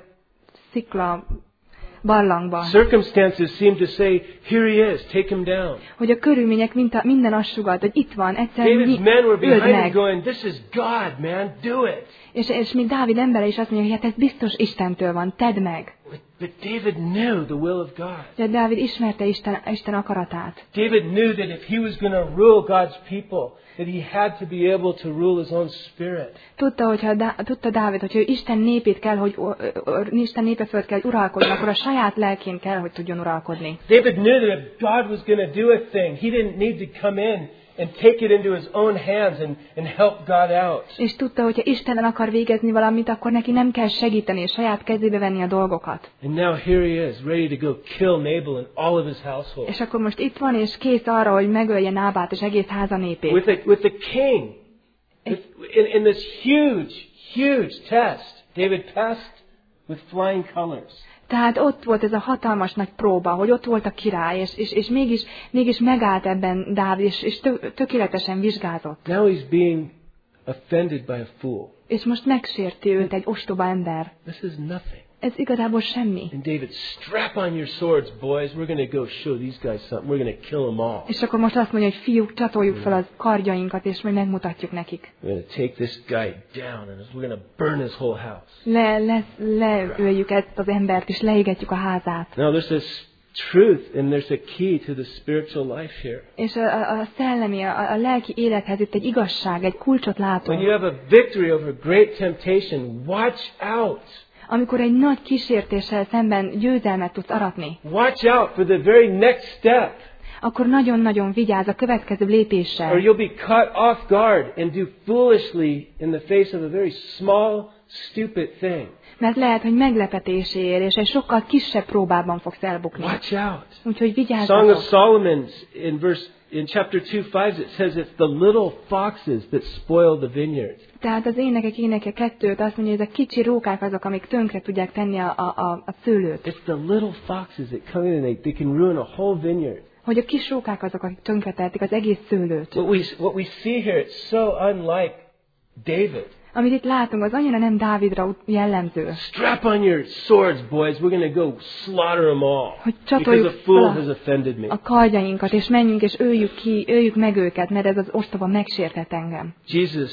szikla barlangba. Circumstances seem to say, here he is, take him down. Hogy a körülmények mind a, minden azt sugat, hogy itt van, egyszer David's men were öld behind him meg. going, this is God, man, do it. És, és még Dávid embere is azt mondja, hogy hát ez biztos Istentől van, tedd meg. But, but David knew the will of God. De Dávid ismerte Isten, Isten akaratát. David knew that if he was going to rule God's people, that he had to be able to rule his own spirit. Tudta, hogyha Dá, tudta Dávid, hogy ő Isten népét kell, hogy Isten népe föld kell, hogy uralkodni, akkor a saját lelkén kell, hogy tudjon uralkodni. David knew that if God was going to do a thing, he didn't need to come in and take it into his own hands and, and help God out. És tudta, hogyha Istenen akar végezni valamit, akkor neki nem kell segíteni, és saját kezébe venni a dolgokat. And now here he is, ready to go kill Nabal and all of his household. És akkor most itt van, és kész arra, hogy megölje Nábát és egész háza népét. With the, with the king. With, in, in this huge, huge test, David passed with flying colors. Tehát ott volt ez a hatalmas nagy próba, hogy ott volt a király, és, és, és mégis, mégis megállt ebben Dávid, és, és tö, tökéletesen vizsgázott. Now he's being offended by a fool. És most megsérti őt egy ostoba ember. This is nothing. Ez igazából semmi. And David, strap on your swords, boys. We're going to go show these guys something. We're going to kill them all. És akkor most azt mondja, hogy fiúk, csatoljuk fel az kardjainkat, és majd megmutatjuk nekik. We're going to take this guy down, and we're going to burn his whole house. Le, le, leöljük ezt az embert, és leégetjük a házát. Now there's this truth, and there's a key to the spiritual life here. És a, a, a szellemi, a, a lelki élethez itt egy igazság, egy kulcsot When látunk. you have a victory over great temptation, watch out. Amikor egy nagy kísértéssel szemben győzelmet tudsz aratni, Watch out for the very next step, akkor nagyon-nagyon vigyázz a következő or lépéssel. you'll be caught off guard and do foolishly in the face of a very small, stupid thing. Mert lehet, hogy meglepetésé ér, és egy sokkal kisebb próbában fogsz elbukni. Watch out. Úgyhogy Song of vigyázzatok. Solomon in verse in chapter two five it says it's the little foxes that spoil the vineyard. Tehát az énekek éneke kettőt azt mondja, hogy ezek kicsi rókák azok, amik tönkre tudják tenni a, a, a, a szőlőt. It's the little foxes that come in and they, they can ruin a whole vineyard. Hogy a kis rókák azok, akik tönkre tehetik az egész szőlőt. What we what we see here, it's so unlike David. Amit itt látunk, az annyira nem Dávidra ut- jellemző. Strap on your swords, boys. We're going to go slaughter them all. Hogy Because csatoljuk a fool fel has offended me. a kardjainkat, és menjünk, és öljük ki, öljük meg őket, mert ez az ostoba megsértett engem. Jesus,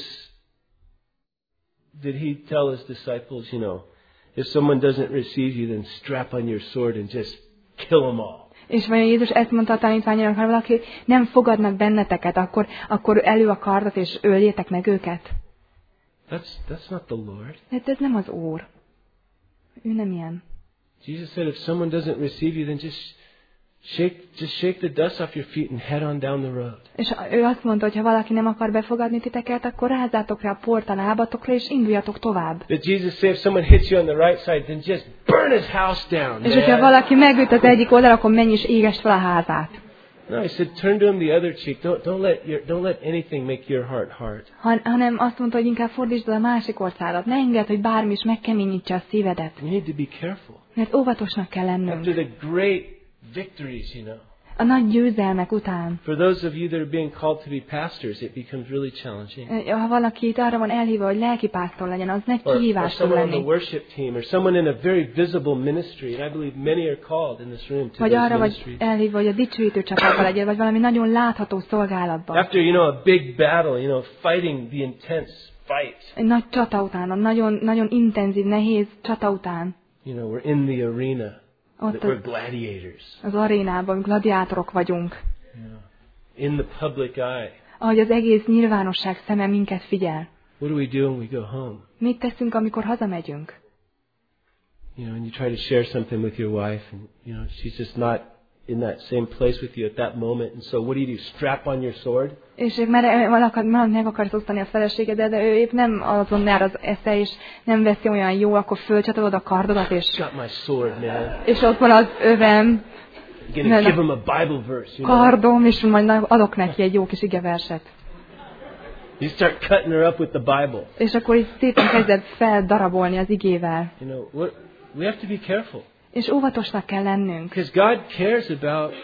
did he tell his disciples, you know, if someone doesn't receive you, then strap on your sword and just kill them all. És vajon Jézus ezt mondta a tanítványainak, ha valaki nem fogadnak benneteket, akkor, akkor elő a kardot, és öljétek meg őket? That's that's not the Lord. Hát ez nem az Úr. Ő nem ilyen. Jesus said, if someone doesn't receive you, then just shake just shake the dust off your feet and head on down the road. És ő azt mondta, hogy ha valaki nem akar befogadni titeket, akkor rázzátok rá a port a lábatokra, és induljatok tovább. Did Jesus say, if someone hits you on the right side, then just burn his house down? És hogyha man? valaki megüt az egyik oldal, akkor menj és égest fel a házát. No, he said, turn to him the other cheek. Don't don't let your don't let anything make your heart hard. Han, hanem azt mondta, hogy inkább fordítsd a másik országot. Ne engedd, hogy bármi is megkeményítse a szívedet. We need to be careful. Mert óvatosnak kell After lennünk. the great victories, you know. A nagy győzelmek után. For those of you that are being called to be pastors, it becomes really challenging. Ha valaki itt arra van elhívva, hogy lelkipásztor legyen, az nagy Or, or kihívás tud someone on the lenni. worship team, or someone in a very visible ministry, and I believe many are called in this room to Vagy those arra vagy ministries. elhívva, hogy a dicsőítő csapatban legyen, vagy valami nagyon látható szolgálatban. After, you know, a big battle, you know, fighting the intense fight. Egy nagy csata után, a nagyon, nagyon intenzív, nehéz csata után. You know, we're in the arena. Ott That we're gladiators. az arénában gladiátorok vagyunk. Yeah. In the public eye. Ahogy az egész nyilvánosság szeme minket figyel. What do we do when we go home? Mit teszünk, amikor hazamegyünk? You know, and you try to share something with your wife, and you know she's just not in that same place with you at that moment. And so, what do you do? Strap on your sword? És mert valamit meg akarsz osztani a feleségedet, de ő épp nem azon jár az esze, és nem veszi olyan jó, akkor fölcsatolod a kardodat, és, Got my sword, man. és ott van az övem, You're gonna give him a Bible verse, you know? kardom, és majd adok neki egy jó kis igeverset. You start cutting her up with the Bible. És akkor így szépen kezded feldarabolni az igével. You know, what, we have to be careful. És óvatosnak kell lennünk. Because God cares about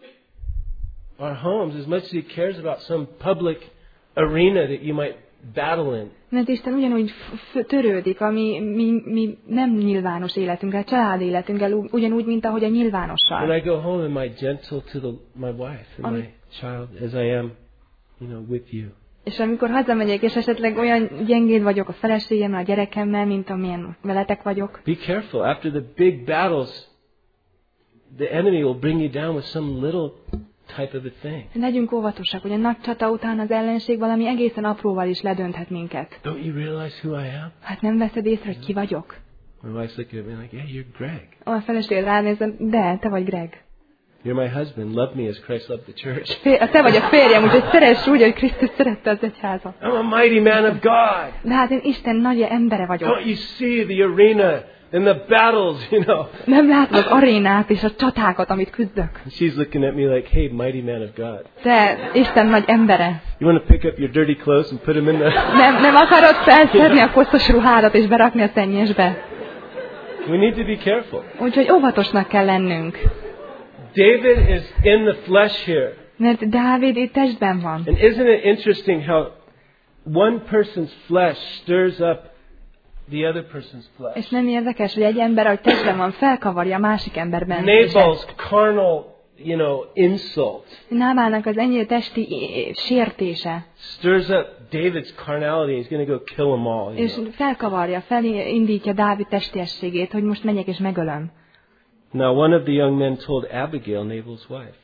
our homes as much as He cares about some public arena that you might battle in. Mert Isten ugyanúgy f- törődik a mi, mi, mi nem nyilvános életünkkel, család életünkkel, ugyanúgy, mint ahogy a nyilvánossal. When I go home, am I gentle to the, my wife and my child as I am, you know, with you? És amikor hazamegyek, és esetleg olyan gyengéd vagyok a feleségemmel, a gyerekemmel, mint amilyen veletek vagyok. Be careful. After the big battles, the enemy will bring you down with some little type of a thing. Legyünk óvatosak, hogy a nagy csata után az ellenség valami egészen apróval is ledönthet minket. Don't you realize who I am? Hát nem veszed észre, hogy ki vagyok? My wife's looking at me like, yeah, you're Greg. A feleséged ránézem, de te vagy Greg. You're my husband. Love me as Christ loved the church. Fér, te vagy a férjem, úgyhogy szeress úgy, hogy Krisztus szerette az egyházat. I'm a mighty man of God. De hát én Isten nagy embere vagyok. Don't you see the arena and the battles, you know? Nem látod az arénát és a csatákat, amit küzdök. And she's looking at me like, hey, mighty man of God. Te Isten nagy embere. You want to pick up your dirty clothes and put them in the... Nem, nem akarod felszedni a koszos ruhádat és berakni a szennyesbe. We need to be careful. Úgyhogy óvatosnak kell lennünk. David is in the flesh here. Mert Dávid itt testben van. And isn't it interesting how one person's flesh stirs up the other person's flesh? És nem érdekes, hogy egy ember, ahogy testben van, felkavarja a másik emberben. Nabal's carnal, you know, insult Nábálnak az ennyire testi sértése. stirs up David's carnality. He's going to go kill them all. You És know? felkavarja, felindítja Dávid testiességét, hogy most megyek és megölöm. Now, one of the young men told Abigail, Nabal's wife.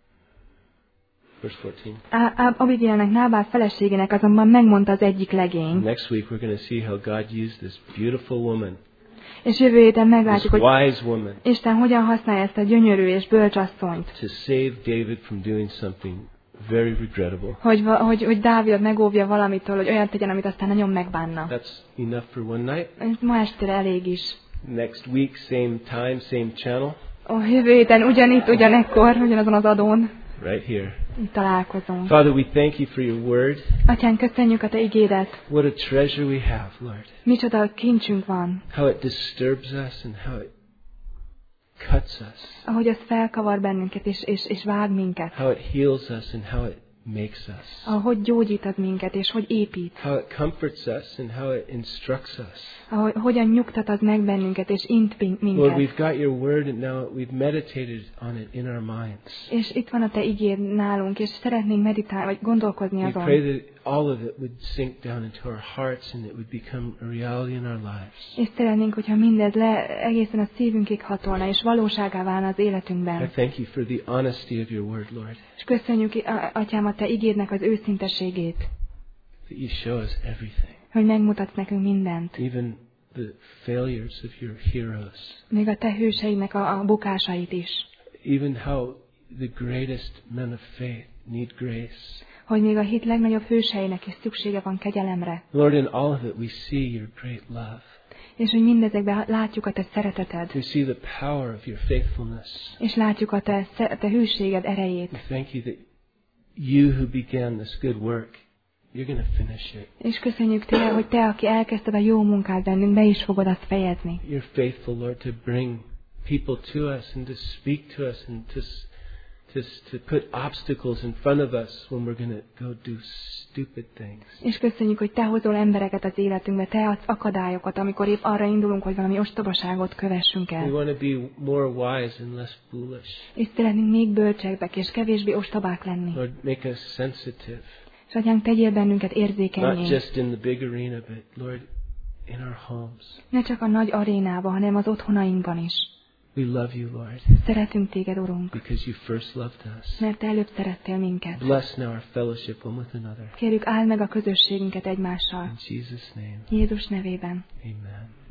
Verse fourteen. Abigailnek, Nábál feleségének azonban megmondta az egyik legény. Next week we're going to see how God used this beautiful woman, És jövő héten this meglátjuk, hogy wise woman, Isten hogyan használja ezt a gyönyörű és bölcs asszonyt. to save David from doing something very regrettable. Hogy, hogy, hogy Dávidot megóvja valamitől, hogy olyan tegyen, amit aztán nagyon megbánna. That's enough for one night. Ez ma estére elég is. Next week, same time, same channel, A jövő héten ugyanitt, ugyanekkor, ugyanazon az adón right here. itt találkozunk. Father, we thank you for your word. Atyán, köszönjük a te igédet. What a treasure we have, Lord. Micsoda kincsünk van. How it disturbs us and how it cuts us. Ahogy az felkavar bennünket és, és, és vág minket. How it heals us and how it makes us. Ahogy gyógyít az minket és hogy épít. How it comforts us and how it instructs us. Ahogy, hogyan nyugtat az meg bennünket és int minket. Lord, we've got your word and now we've meditated on it in our minds. És itt van a te igéd nálunk, és szeretnénk meditálni, vagy gondolkozni We azon. pray that all of it would sink down into our hearts and it would become a reality in our lives. És szeretnénk, hogyha mindez le, egészen a szívünkig hatolna, és valóságá válna az I életünkben. thank you for the honesty of your word, Lord. És köszönjük, Atyám, a te igédnek az őszinteségét, That you show us everything. hogy megmutatsz nekünk mindent. Even the failures of your heroes. Még a te hőseidnek a, a bukásait is. Even how the greatest men of faith need grace. Hogy még a hit legnagyobb hőseinek is szüksége van kegyelemre. Lord, in all of it we see your great love. És hogy mindezekben látjuk a te szereteted. We see the power of your faithfulness. És látjuk a te, a te hűséged erejét. We thank you that you who began this good work, you're going to finish it. És köszönjük te, hogy te, aki elkezdted a jó munkát bennünk, be is fogod azt fejezni. You're faithful, Lord, to bring people to us and to speak to us and to, to, to put obstacles in front of us when we're going to go do stupid things. És köszönjük, hogy te hozol embereket az életünkbe, te adsz akadályokat, amikor épp arra indulunk, hogy valami ostobaságot kövessünk We el. want to be more wise and less foolish. És szeretnénk még bölcsebbek és kevésbé ostobák lenni. Lord, make us sensitive. És Atyánk, tegyél bennünket Not érzékenyé. just in the big arena, but Lord, in our homes. Ne csak a nagy arénában, hanem az otthonainkban is. We love you, Lord, Szeretünk téged, Urunk, because you first loved us. mert te előbb szerettél minket. Bless now our fellowship one with another. Kérjük, áld meg a közösségünket egymással. In Jesus' name, Jézus nevében. amen.